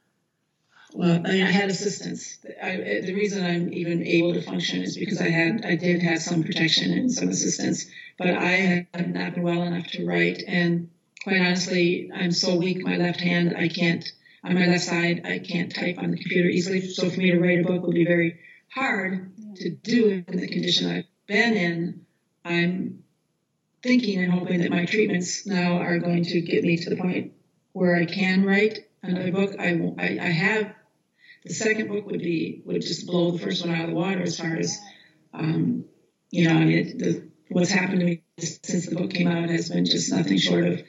[SPEAKER 3] Well, I mean, I had assistance. I, the reason I'm even able to function is because I had, I did have some protection and some assistance, but I have not been well enough to write. And quite honestly, I'm so weak. My left hand, I can't. On my left side, I can't type on the computer easily. So for me to write a book would be very hard to do in the condition I've been in. I'm thinking and hoping that my treatments now are going to get me to the point where I can write another book. I won't, I, I have. The second book would be would just blow the first one out of the water as far as, um, you know, I mean, it, the, what's happened to me since the book came out has been just nothing short of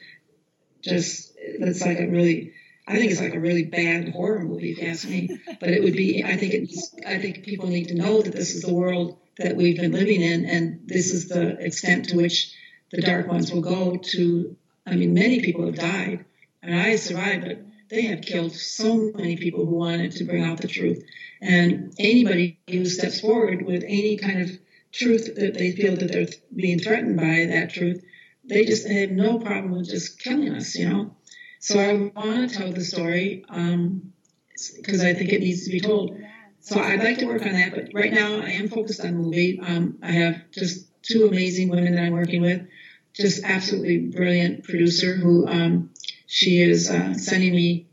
[SPEAKER 3] just, it's like a really, I think it's like a really bad horror movie, if you ask me. But it would be, I think it's, I think people need to know that this is the world that we've been living in, and this is the extent to which the dark ones will go to. I mean, many people have died, and I survived, but they have killed so many people who wanted to bring out the truth. And anybody who steps forward with any kind of truth that they feel that they're being threatened by that truth, they just have no problem with just killing us, you know. So I want to tell the story um, because I think it needs to be told. So I'd like to work on that, but right now I am focused on the movie. Um, I have just two amazing women that I'm working with, just absolutely brilliant producer who um, she is uh, sending me,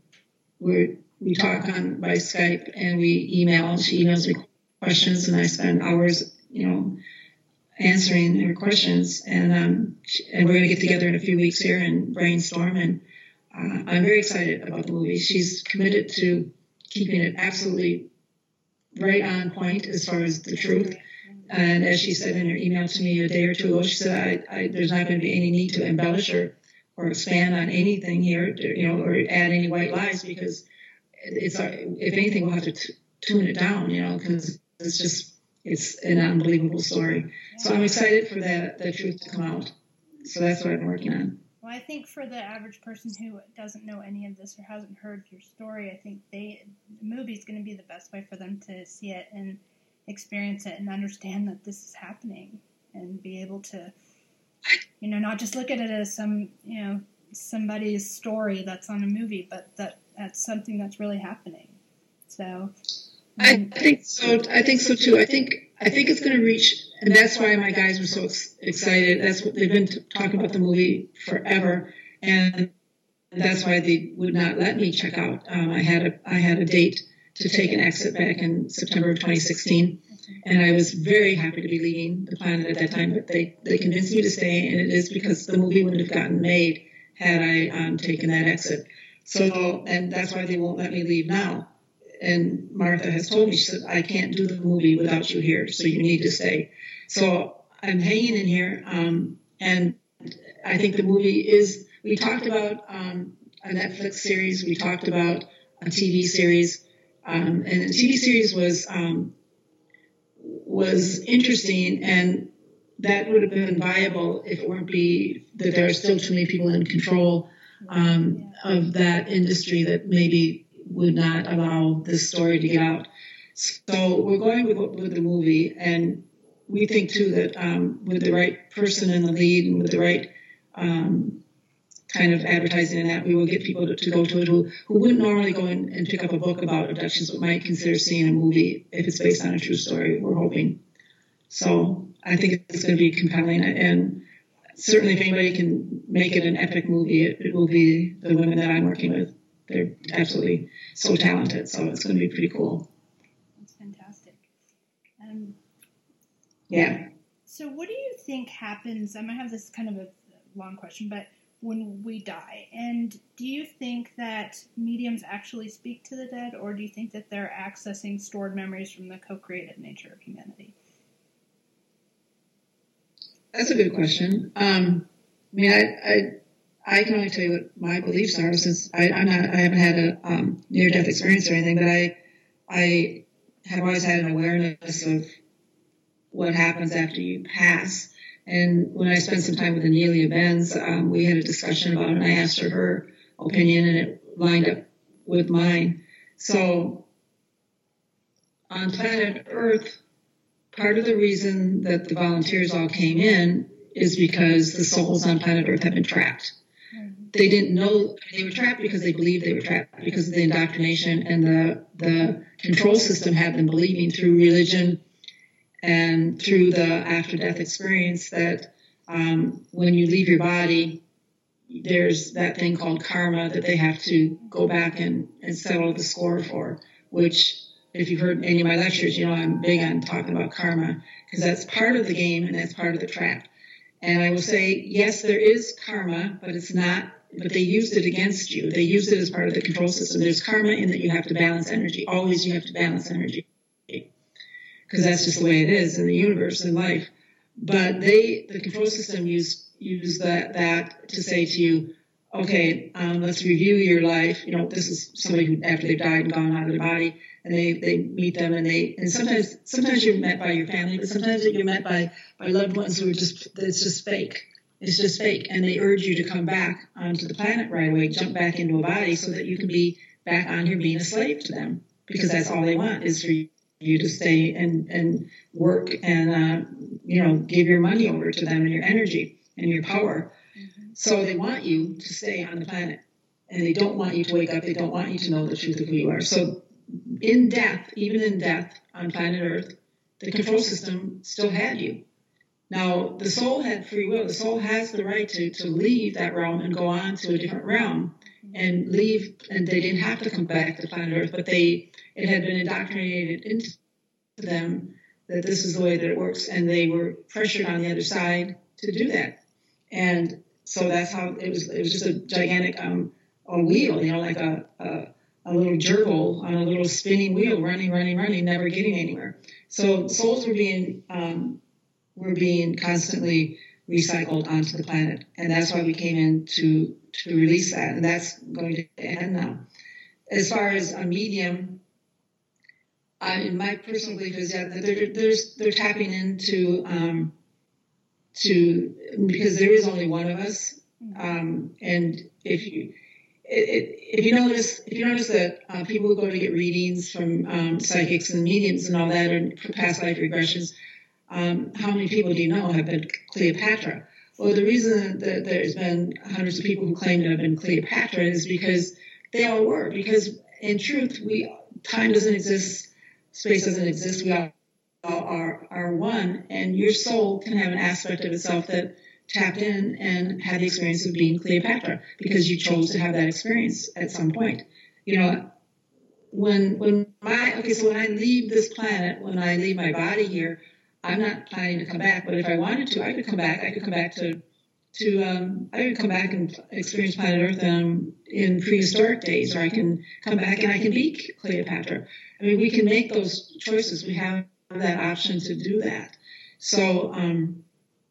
[SPEAKER 3] we we talk on by Skype and we email. She emails me questions and I spend hours, you know, answering her questions. And um, she, and we're going to get together in a few weeks here and brainstorm. And uh, I'm very excited about the movie. She's committed to keeping it absolutely right on point as far as the truth. And as she said in her email to me a day or two ago, she said, I, I, there's not going to be any need to embellish or, or expand on anything here, to, you know, or add any white lies, because it's, if anything, we'll have to t- tune it down, you know, because it's just, it's an unbelievable story. So I'm excited for that, the truth to come out. So that's what I'm working on.
[SPEAKER 2] Well, I think for the average person who doesn't know any of this or hasn't heard your story, I think they the movie's going to be the best way for them to see it and experience it and understand that this is happening and be able to, you know, not just look at it as some, you know, somebody's story that's on a movie, but that that's something that's really happening. So
[SPEAKER 3] I think so. I think so too. I think I think it's going to reach, and that's why my guys were so ex- excited. That's what they've been t- talking about the movie forever, and that's why they would not let me check out. Um, I had a I had a date to take an exit back in September of twenty sixteen, and I was very happy to be leaving the planet at that time. But they they convinced me to stay, and it is because the movie wouldn't have gotten made had I um, taken that exit. So, and that's why they won't let me leave now. And Martha has told me, she said, I can't do the movie without you here, so you need to stay. So I'm hanging in here, um, and I think the movie is, we talked about um, a Netflix series, we talked about a T V series, um, and the T V series was um, was interesting, and that would have been viable if it weren't be that there are still too many people in control um, of that industry that maybe would not allow this story to get out. So we're going with, with the movie, and we think too that um, with the right person in the lead and with the right um, kind of advertising in that, we will get people to, to go to it who, who wouldn't normally go in and pick up a book about abductions, but might consider seeing a movie if it's based on a true story, we're hoping. So I think it's going to be compelling, and certainly if anybody can make it an epic movie, it, it will be the women that I'm working with. They're absolutely so talented, so it's going to be pretty cool.
[SPEAKER 2] That's fantastic. Um,
[SPEAKER 3] yeah.
[SPEAKER 2] So what do you think happens? I might have this kind of a long question, but when we die, and do you think that mediums actually speak to the dead, or do you think that they're accessing stored memories from the co-created nature of humanity?
[SPEAKER 3] That's a good question. Um, I mean, I, I I can only tell you what my beliefs are, since I, I'm not, I haven't had a um, near-death experience or anything, but I, I have always had an awareness of what happens after you pass. And when I spent some time with Anelia Benz, um, we had a discussion about it, and I asked her her opinion, and it lined up with mine. So on planet Earth, part of the reason that the volunteers all came in is because the souls on planet Earth have been trapped. They didn't know they were trapped because they believed they were trapped because of the indoctrination, and the the control system had them believing through religion and through the after-death experience that um, when you leave your body, there's that thing called karma that they have to go back and, and settle the score for, which if you've heard any of my lectures, you know I'm big on talking about karma because that's part of the game and that's part of the trap. And I will say, yes, there is karma, but it's not, but they used it against you. They used it as part of the control system. There's karma in that you have to balance energy. Always you have to balance energy because that's just the way it is in the universe and life. But they, the control system used, used that, that to say to you, okay, um, let's review your life. You know, this is somebody who, after they've died and gone out of their body, and they, they meet them, and they, and sometimes, sometimes you're met by your family, but sometimes you're met by, by loved ones who are just, it's just fake. It's just fake. And they urge you to come back onto the planet right away, jump back into a body so that you can be back on here being a slave to them, because that's all they want is for you to stay and, and work and, uh, you know, give your money over to them and your energy and your power. Mm-hmm. So they want you to stay on the planet, and they don't want you to wake up. They don't want you to know the truth of who you are. So in death, even in death on planet Earth, the control system still had you. Now, the soul had free will. The soul has the right to, to leave that realm and go on to a different realm and leave, and they didn't have to come back to planet Earth, but they it had been indoctrinated into them that this is the way that it works, and they were pressured on the other side to do that. And so that's how it was. It was just a gigantic um, a wheel, you know, like a, a a little gerbil on a little spinning wheel, running, running, running, never getting anywhere. So souls were being um, were being constantly recycled onto the planet, and that's why we came in to to release that, and that's going to end now. As far as a medium, I, my personal belief is that they're they're, they're tapping into um, to because there is only one of us, um, and if you it, it, if you notice if you notice that uh, people who go to get readings from um, psychics and mediums and all that, or past life regressions, um, how many people do you know have been Cleopatra? Well, the reason that there's been hundreds of people who claim to have been Cleopatra is because they all were. Because in truth, we time doesn't exist, space doesn't exist. We all are are one, and your soul can have an aspect of itself that tapped in and had the experience of being Cleopatra because you chose to have that experience at some point. You know, when when my okay, so when I leave this planet, when I leave my body here, I'm not planning to come back, but if I wanted to, I could come back. I could come back to, to um, I could come back and experience planet Earth um, in prehistoric days, or I can come back and I can be Cleopatra. I mean, we can make those choices. We have that option to do that. So um,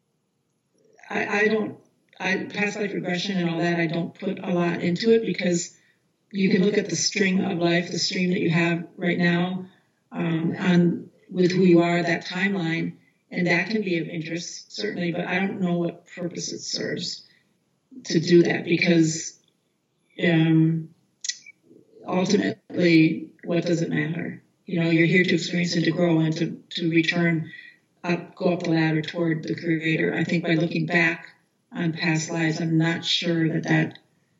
[SPEAKER 3] I, I don't, I past life regression and all that, I don't put a lot into it because you can look at the string of life, the stream that you have right now um, on with who you are, that timeline, and that can be of interest, certainly, but I don't know what purpose it serves to do that because um, ultimately, what does it matter? You know, you're here to experience and to grow and to, to return up, go up the ladder toward the Creator. I think by looking back on past lives, I'm not sure that that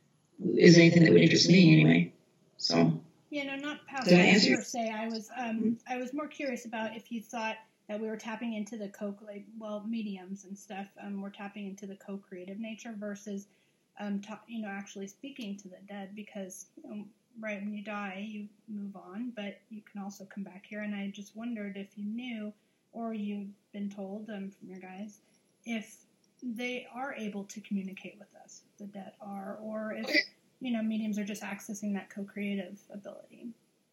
[SPEAKER 3] is anything that would interest me anyway. So.
[SPEAKER 2] Yeah, no, not past
[SPEAKER 3] Did I
[SPEAKER 2] lives
[SPEAKER 3] answer?
[SPEAKER 2] per se. I was, um, I was more curious about if you thought that we were tapping into the co, like, well, mediums and stuff. Um, we're tapping into the co-creative nature versus, um, ta- you know, actually speaking to the dead because, you know, right when you die, you move on, but you can also come back here. And I just wondered if you knew, or you've been told um, from your guys, if they are able to communicate with us, the dead are, or if. You know, mediums are just accessing that co-creative ability.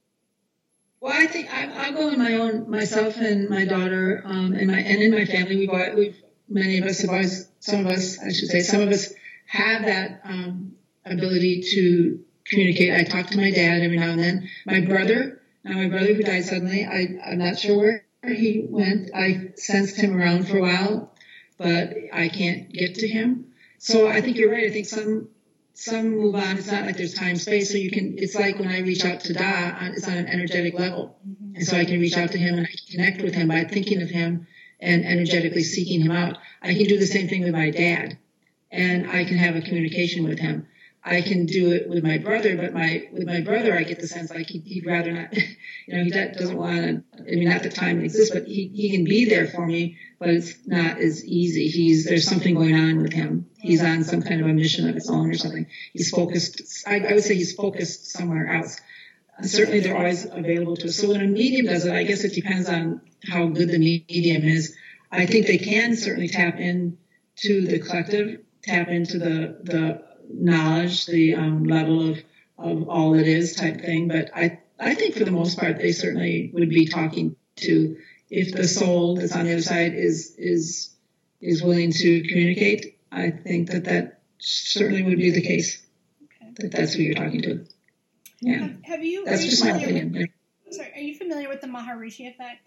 [SPEAKER 3] Well, I think I, I'll go in my own, myself and my daughter, um, and my and in my family, we've always, we've many of us have always, some of us, I should say, some of us have that um, ability to communicate. I talk to my dad every now and then. My brother, now my brother who died suddenly, I, I'm not sure where he went. I sensed him around for a while, but I can't get to him. So I think you're right. I think some. Some move on. It's not like there's time, space. So you can, it's like when I reach out to Da, it's on an energetic level. Mm-hmm. And so I can reach out to him and I can connect with him by thinking of him and energetically seeking him out. I can do the same thing with my dad and I can have a communication with him. I can do it with my brother, but my, with my brother, I get the sense like he'd, he'd rather not, you know, he doesn't want to, I mean, not that time exists, but he, he can be there for me, but it's not as easy. He's, there's something going on with him. He's on some kind of a mission of his own or something. He's focused, I, I would say he's focused somewhere else. Uh, certainly they're always available to us. So when a medium does it, I guess it depends on how good the medium is. I think they can certainly tap into the collective, tap into the, the knowledge, the um, level of, of all it is type thing. But I, I think for the most part, they certainly would be talking to, if the soul that's on the other side is, is, is willing to communicate, I think that that certainly would be the case. Okay. That that's who you're talking to. Yeah.
[SPEAKER 2] Have, have you?
[SPEAKER 3] That's
[SPEAKER 2] you
[SPEAKER 3] just my opinion.
[SPEAKER 2] With, sorry, are you familiar with the Maharishi effect?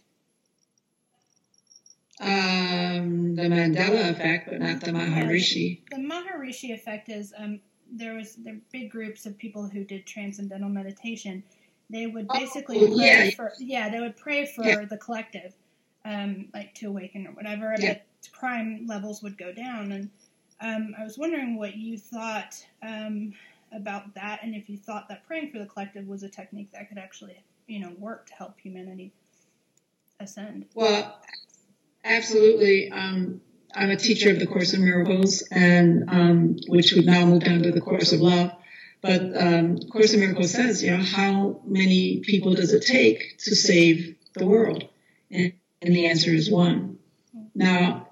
[SPEAKER 3] Um, the Mandela effect, but not the Maharishi.
[SPEAKER 2] The Maharishi effect is um, there was there were big groups of people who did transcendental meditation. They would basically
[SPEAKER 3] oh,
[SPEAKER 2] pray
[SPEAKER 3] yeah.
[SPEAKER 2] for yeah they would pray for
[SPEAKER 3] yeah.
[SPEAKER 2] the collective, um, like to awaken or whatever.
[SPEAKER 3] Yeah.
[SPEAKER 2] But crime levels would go down, and um, I was wondering what you thought um, about that, and if you thought that praying for the collective was a technique that could actually you know work to help humanity ascend.
[SPEAKER 3] Well. Absolutely. Um, I'm a teacher of the Course in Miracles, and um, which we've now moved on to the Course of Love. But um, Course in Miracles says, you know, how many people does it take to save the world? And, and the answer is one. Now,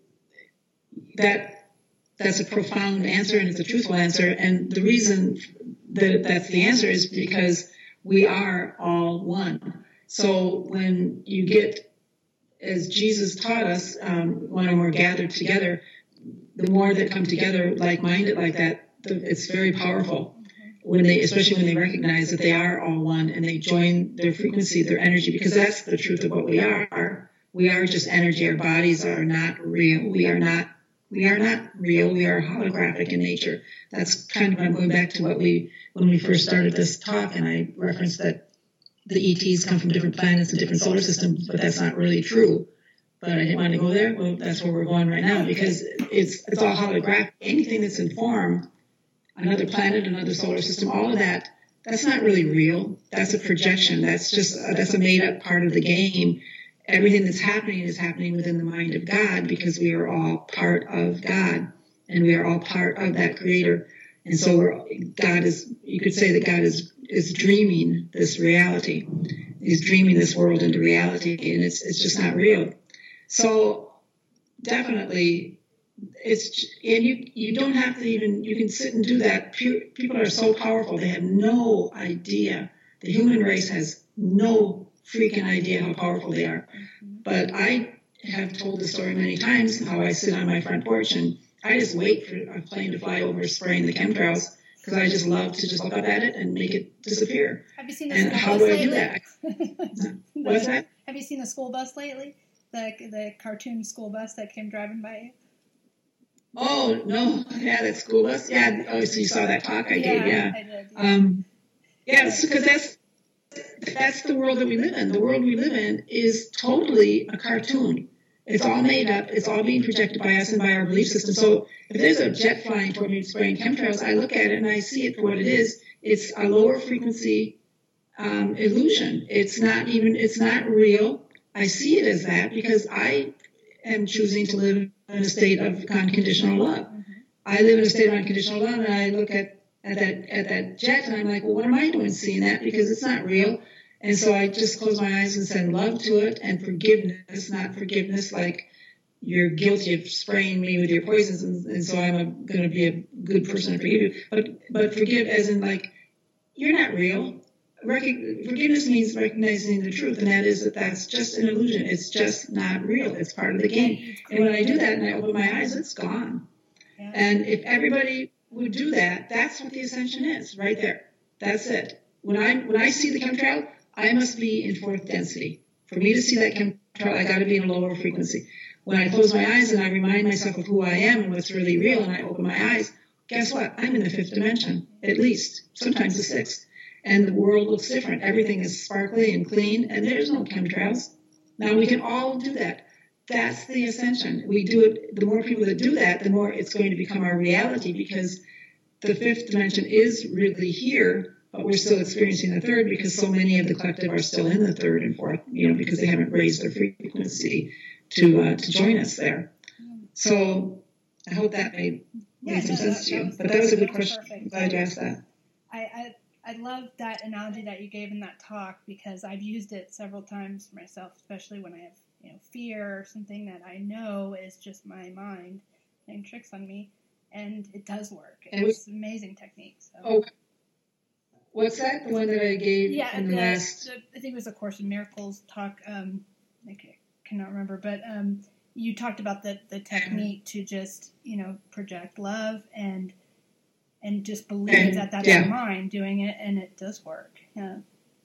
[SPEAKER 3] that that's a profound answer, and it's a truthful answer. And the reason that that's the answer is because we are all one. So when you get, as Jesus taught us, um, when we're gathered together, the more that come together like-minded like that, the, it's very powerful. Mm-hmm. when they, especially when they recognize that they are all one and they join their frequency, their energy, because that's the truth of what we are. We are just energy. Our bodies are not real. We are not, we are not real. We are holographic in nature. That's kind of, I'm going back to what we, when we first started this talk, and I referenced that the E Ts come from different planets and different solar systems, but that's not really true. But I didn't want to go there. Well, that's where we're going right now, because it's it's all holographic. Anything that's in form, another planet, another solar system, all of that, that's not really real. That's a projection. That's just a, that's a made up part of the game. Everything that's happening is happening within the mind of God, because we are all part of God, and we are all part of that Creator. And so we're, God is, you could say that God is is dreaming this reality. He's dreaming this world into reality, and it's it's just not real. So definitely, it's, and you you don't have to even, you can sit and do that. People are so powerful, they have no idea. The human race has no freaking idea how powerful they are. But I have told the story many times, how I sit on my front porch and I just wait for a plane to fly over spraying the chemtrails, because I just love to just look up at it and make it disappear.
[SPEAKER 2] Have you seen the
[SPEAKER 3] and
[SPEAKER 2] school
[SPEAKER 3] how
[SPEAKER 2] bus
[SPEAKER 3] do I
[SPEAKER 2] lately?
[SPEAKER 3] do that? What's that?
[SPEAKER 2] Have you seen the school bus lately? The the cartoon school bus that came driving by you?
[SPEAKER 3] Oh, no. Yeah, that school bus. Yeah. Oh, so you saw that talk I
[SPEAKER 2] yeah,
[SPEAKER 3] gave. Yeah.
[SPEAKER 2] I did. Yeah.
[SPEAKER 3] Um, yeah, because that's, that's the world that we live in. The world we live in is totally a cartoon. It's all made up. It's all being projected by us and by our belief system. So if there's a jet flying toward me spraying chemtrails, I look at it and I see it for what it is. It's a lower frequency um, illusion. It's not even, it's not real. I see it as that because I am choosing to live in a state of unconditional love. Mm-hmm. I live in a state of unconditional love, and I look at, at that at that jet, and I'm like, well, what am I doing seeing that? Because it's not real. And so I just close my eyes and send love to it, and forgiveness, not forgiveness like you're guilty of spraying me with your poisons, and, and so I'm going to be a good person and forgive you. But but forgive as in like, you're not real. Recog- forgiveness means recognizing the truth, and that is that that's just an illusion. It's just not real. It's part of the game. And when I do that and I open my eyes, it's gone. Yeah. And if everybody would do that, that's what the ascension is, right there. That's it. When I when I see the chemtrail, I must be in fourth density. For me to see that chemtrail, I got to be in a lower frequency. When I close my eyes and I remind myself of who I am and what's really real, and I open my eyes, guess what? I'm in the fifth dimension, at least, sometimes the sixth. And the world looks different. Everything is sparkly and clean, and there's no chemtrails. Now, we can all do that. That's the ascension. We do it. The more people that do that, the more it's going to become our reality, because the fifth dimension is really here, but we're still experiencing the third because so many of the collective are still in the third and fourth, you know, because they haven't raised their frequency to uh, to join us there. So I hope that made,
[SPEAKER 2] yeah,
[SPEAKER 3] made some
[SPEAKER 2] no,
[SPEAKER 3] sense
[SPEAKER 2] that,
[SPEAKER 3] to you.
[SPEAKER 2] That was,
[SPEAKER 3] but that was a good
[SPEAKER 2] that was
[SPEAKER 3] question.
[SPEAKER 2] Perfect.
[SPEAKER 3] I'm glad you asked that.
[SPEAKER 2] I, I I love that analogy that you gave in that talk, because I've used it several times for myself, especially when I have, you know, fear or something that I know is just my mind playing tricks on me, and it does work. It's an amazing technique. So.
[SPEAKER 3] Oh, what's that? The one that I gave
[SPEAKER 2] yeah,
[SPEAKER 3] in the,
[SPEAKER 2] the
[SPEAKER 3] last?
[SPEAKER 2] The, I think it was a Course in Miracles talk. Um, I cannot remember, but um, you talked about the the technique to just, you know, project love and. And just believe and, that that's yeah. your mind doing it, and it does work. Yeah,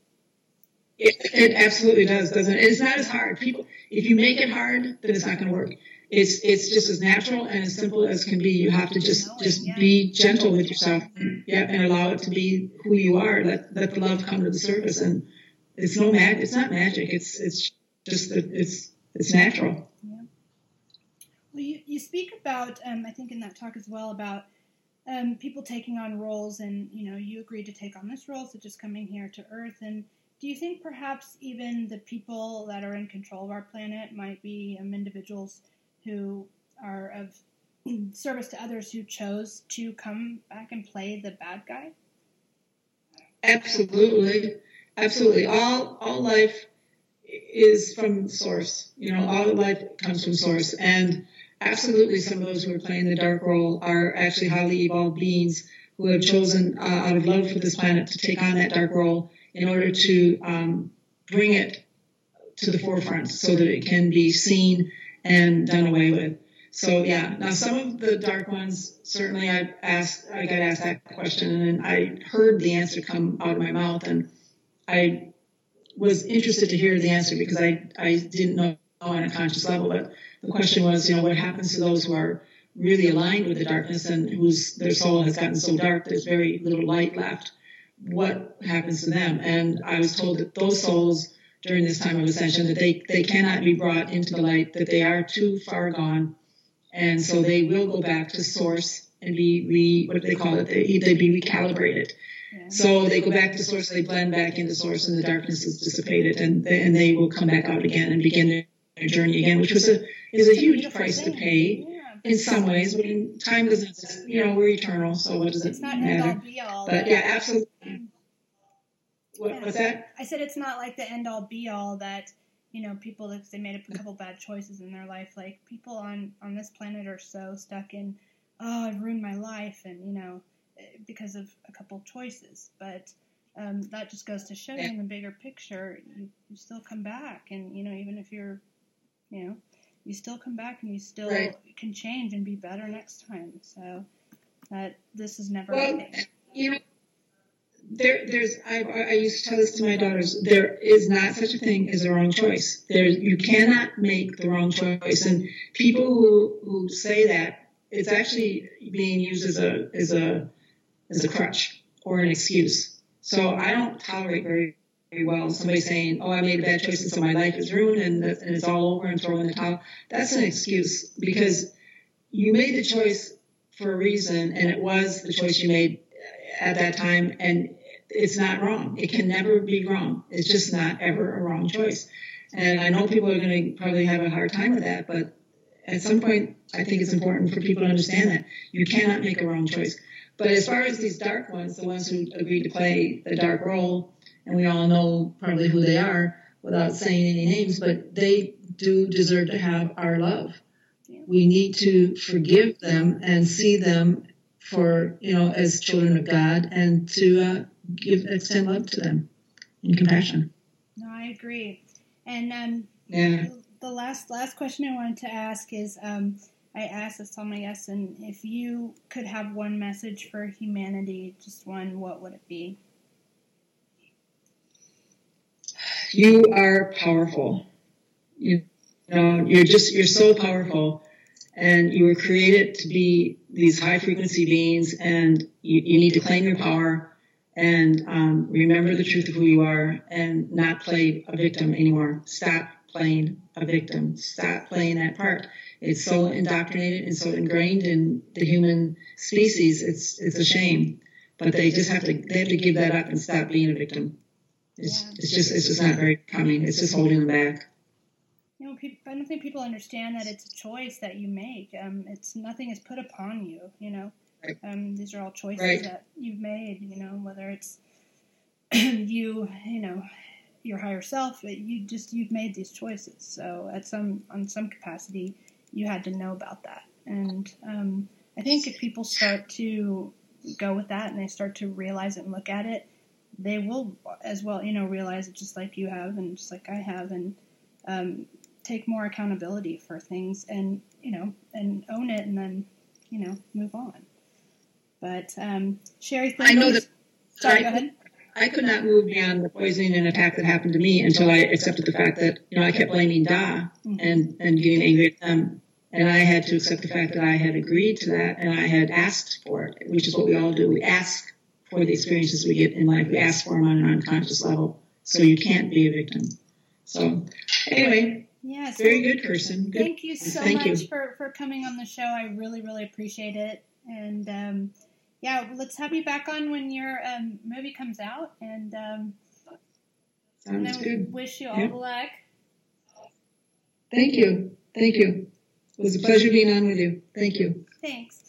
[SPEAKER 3] it, it absolutely does, doesn't it? It's not as hard. People, if you make it hard, then it's not going to work. It's it's just as natural and as simple as can be. You have to just
[SPEAKER 2] Knowing,
[SPEAKER 3] just
[SPEAKER 2] yeah.
[SPEAKER 3] be gentle with yourself, and, yeah, and allow it to be who you are. Let let the love come to the surface, and it's no mag. It's not magic. It's it's just that it's it's natural.
[SPEAKER 2] Yeah. Well, you you speak about um, I think in that talk as well about. Um, people taking on roles, and, you know, you agreed to take on this role, such as coming here to Earth. And do you think perhaps even the people that are in control of our planet might be um, individuals who are of service to others who chose to come back and play the bad guy?
[SPEAKER 3] Absolutely. Absolutely. All all life is from source. You know, all life comes from source. And absolutely, some of those who are playing the dark role are actually highly evolved beings who have chosen, uh, out of love for this planet, to take on that dark role in order to um, bring it to the forefront so that it can be seen and done away with. So yeah, now some of the dark ones, certainly I asked, I got asked that question, and I heard the answer come out of my mouth, and I was interested to hear the answer because I, I didn't know on a conscious level. But the question was, you know, what happens to those who are really aligned with the darkness and whose their soul has gotten so dark there's very little light left? What happens to them? And I was told that those souls during this time of ascension, that they, they cannot be brought into the light, that they are too far gone. And so they will go back to source and be, re, what do they call it? They, they be recalibrated. Yeah. So they go back to source, they blend back into source, and the darkness is dissipated, and they, and they will come back out again and begin their journey again, which was a is a huge price to pay in some ways. But in time doesn't, you know, we're eternal, so what does it matter? It's not end all be all. But yeah, absolutely. What,
[SPEAKER 2] yeah.
[SPEAKER 3] What's that?
[SPEAKER 2] I said it's not like the end all be all that, you know, people, if they made a couple bad choices in their life, like people on, on this planet are so stuck in, oh, I've ruined my life, and, you know, because of a couple choices. But um, that just goes to show you in the bigger picture, you, you still come back, and, you know, even if you're, you know, you still come back and you still right. can change and be better next time. So that this is never
[SPEAKER 3] well,
[SPEAKER 2] ending.
[SPEAKER 3] You know, There, there's. I, I used to tell this to my daughters. There is not such a thing as a wrong choice. There, you cannot make the wrong choice. And people who, who say that, it's actually being used as a as a as a crutch or an excuse. So I don't tolerate very, very well somebody saying, "Oh, I made a bad choice, and so my life is ruined, and, and it's all over, and throw in the towel." That's an excuse, because you made the choice for a reason, and it was the choice you made at that time, and it's not wrong. It can never be wrong. It's just not ever a wrong choice. And I know people are going to probably have a hard time with that, but at some point, I think it's important for people to understand that you cannot make a wrong choice. But as far as these dark ones, the ones who agreed to play the dark role, and we all know probably who they are without saying any names, but they do deserve to have our love. We need to forgive them and see them for, you know, as children of God, and to uh, give extend love to them and compassion.
[SPEAKER 2] No, I agree. And um,
[SPEAKER 3] yeah.
[SPEAKER 2] the last last question I wanted to ask is, um, I asked this to all my guests, and if you could have one message for humanity, just one, what would it be?
[SPEAKER 3] You are powerful. You, you know, you're just you're so powerful. And you were created to be these high frequency beings, and you, you need to claim your power and um, remember the truth of who you are, and not play a victim anymore. Stop playing a victim. Stop playing that part. It's so indoctrinated and so ingrained in the human species. It's it's a shame, but they just have to they have to give that up and stop being a victim. It's, yeah. it's just it's just not very coming. It's just holding them back.
[SPEAKER 2] You know, people, I don't think people understand that it's a choice that you make. Um, it's nothing is put upon you. You know,
[SPEAKER 3] right.
[SPEAKER 2] um, these are all choices
[SPEAKER 3] right.
[SPEAKER 2] that you've made. You know, whether it's you, you know, your higher self, you just you've made these choices. So at some on some capacity, you had to know about that. And um, I think if people start to go with that and they start to realize it and look at it, they will as well. You know, realize it just like you have and just like I have, and um, take more accountability for things, and, you know, and own it, and then, you know, move on. But, um, Sherry,
[SPEAKER 3] I know that.
[SPEAKER 2] Sorry,
[SPEAKER 3] I,
[SPEAKER 2] go ahead.
[SPEAKER 3] I could not move beyond the poisoning and attack that happened to me until I accepted the fact that, you know, I kept blaming Da mm-hmm. and, and getting angry at them. And I had to accept the fact that I had agreed to that, and I had asked for it, which is what we all do. We ask for the experiences we get in life. We ask for them on an unconscious level. So you can't be a victim. So, anyway.
[SPEAKER 2] Yes.
[SPEAKER 3] Very good, Kirsten. Good.
[SPEAKER 2] Thank you so
[SPEAKER 3] Thank
[SPEAKER 2] much
[SPEAKER 3] you.
[SPEAKER 2] for, for coming on the show. I really, really appreciate it. And, um, yeah, let's have you back on when your um, movie comes out. And, um,
[SPEAKER 3] Sounds
[SPEAKER 2] and
[SPEAKER 3] good.
[SPEAKER 2] Wish you all
[SPEAKER 3] yeah.
[SPEAKER 2] the luck.
[SPEAKER 3] Thank you. Thank you. It was a pleasure being on with you. Thank you.
[SPEAKER 2] Thanks.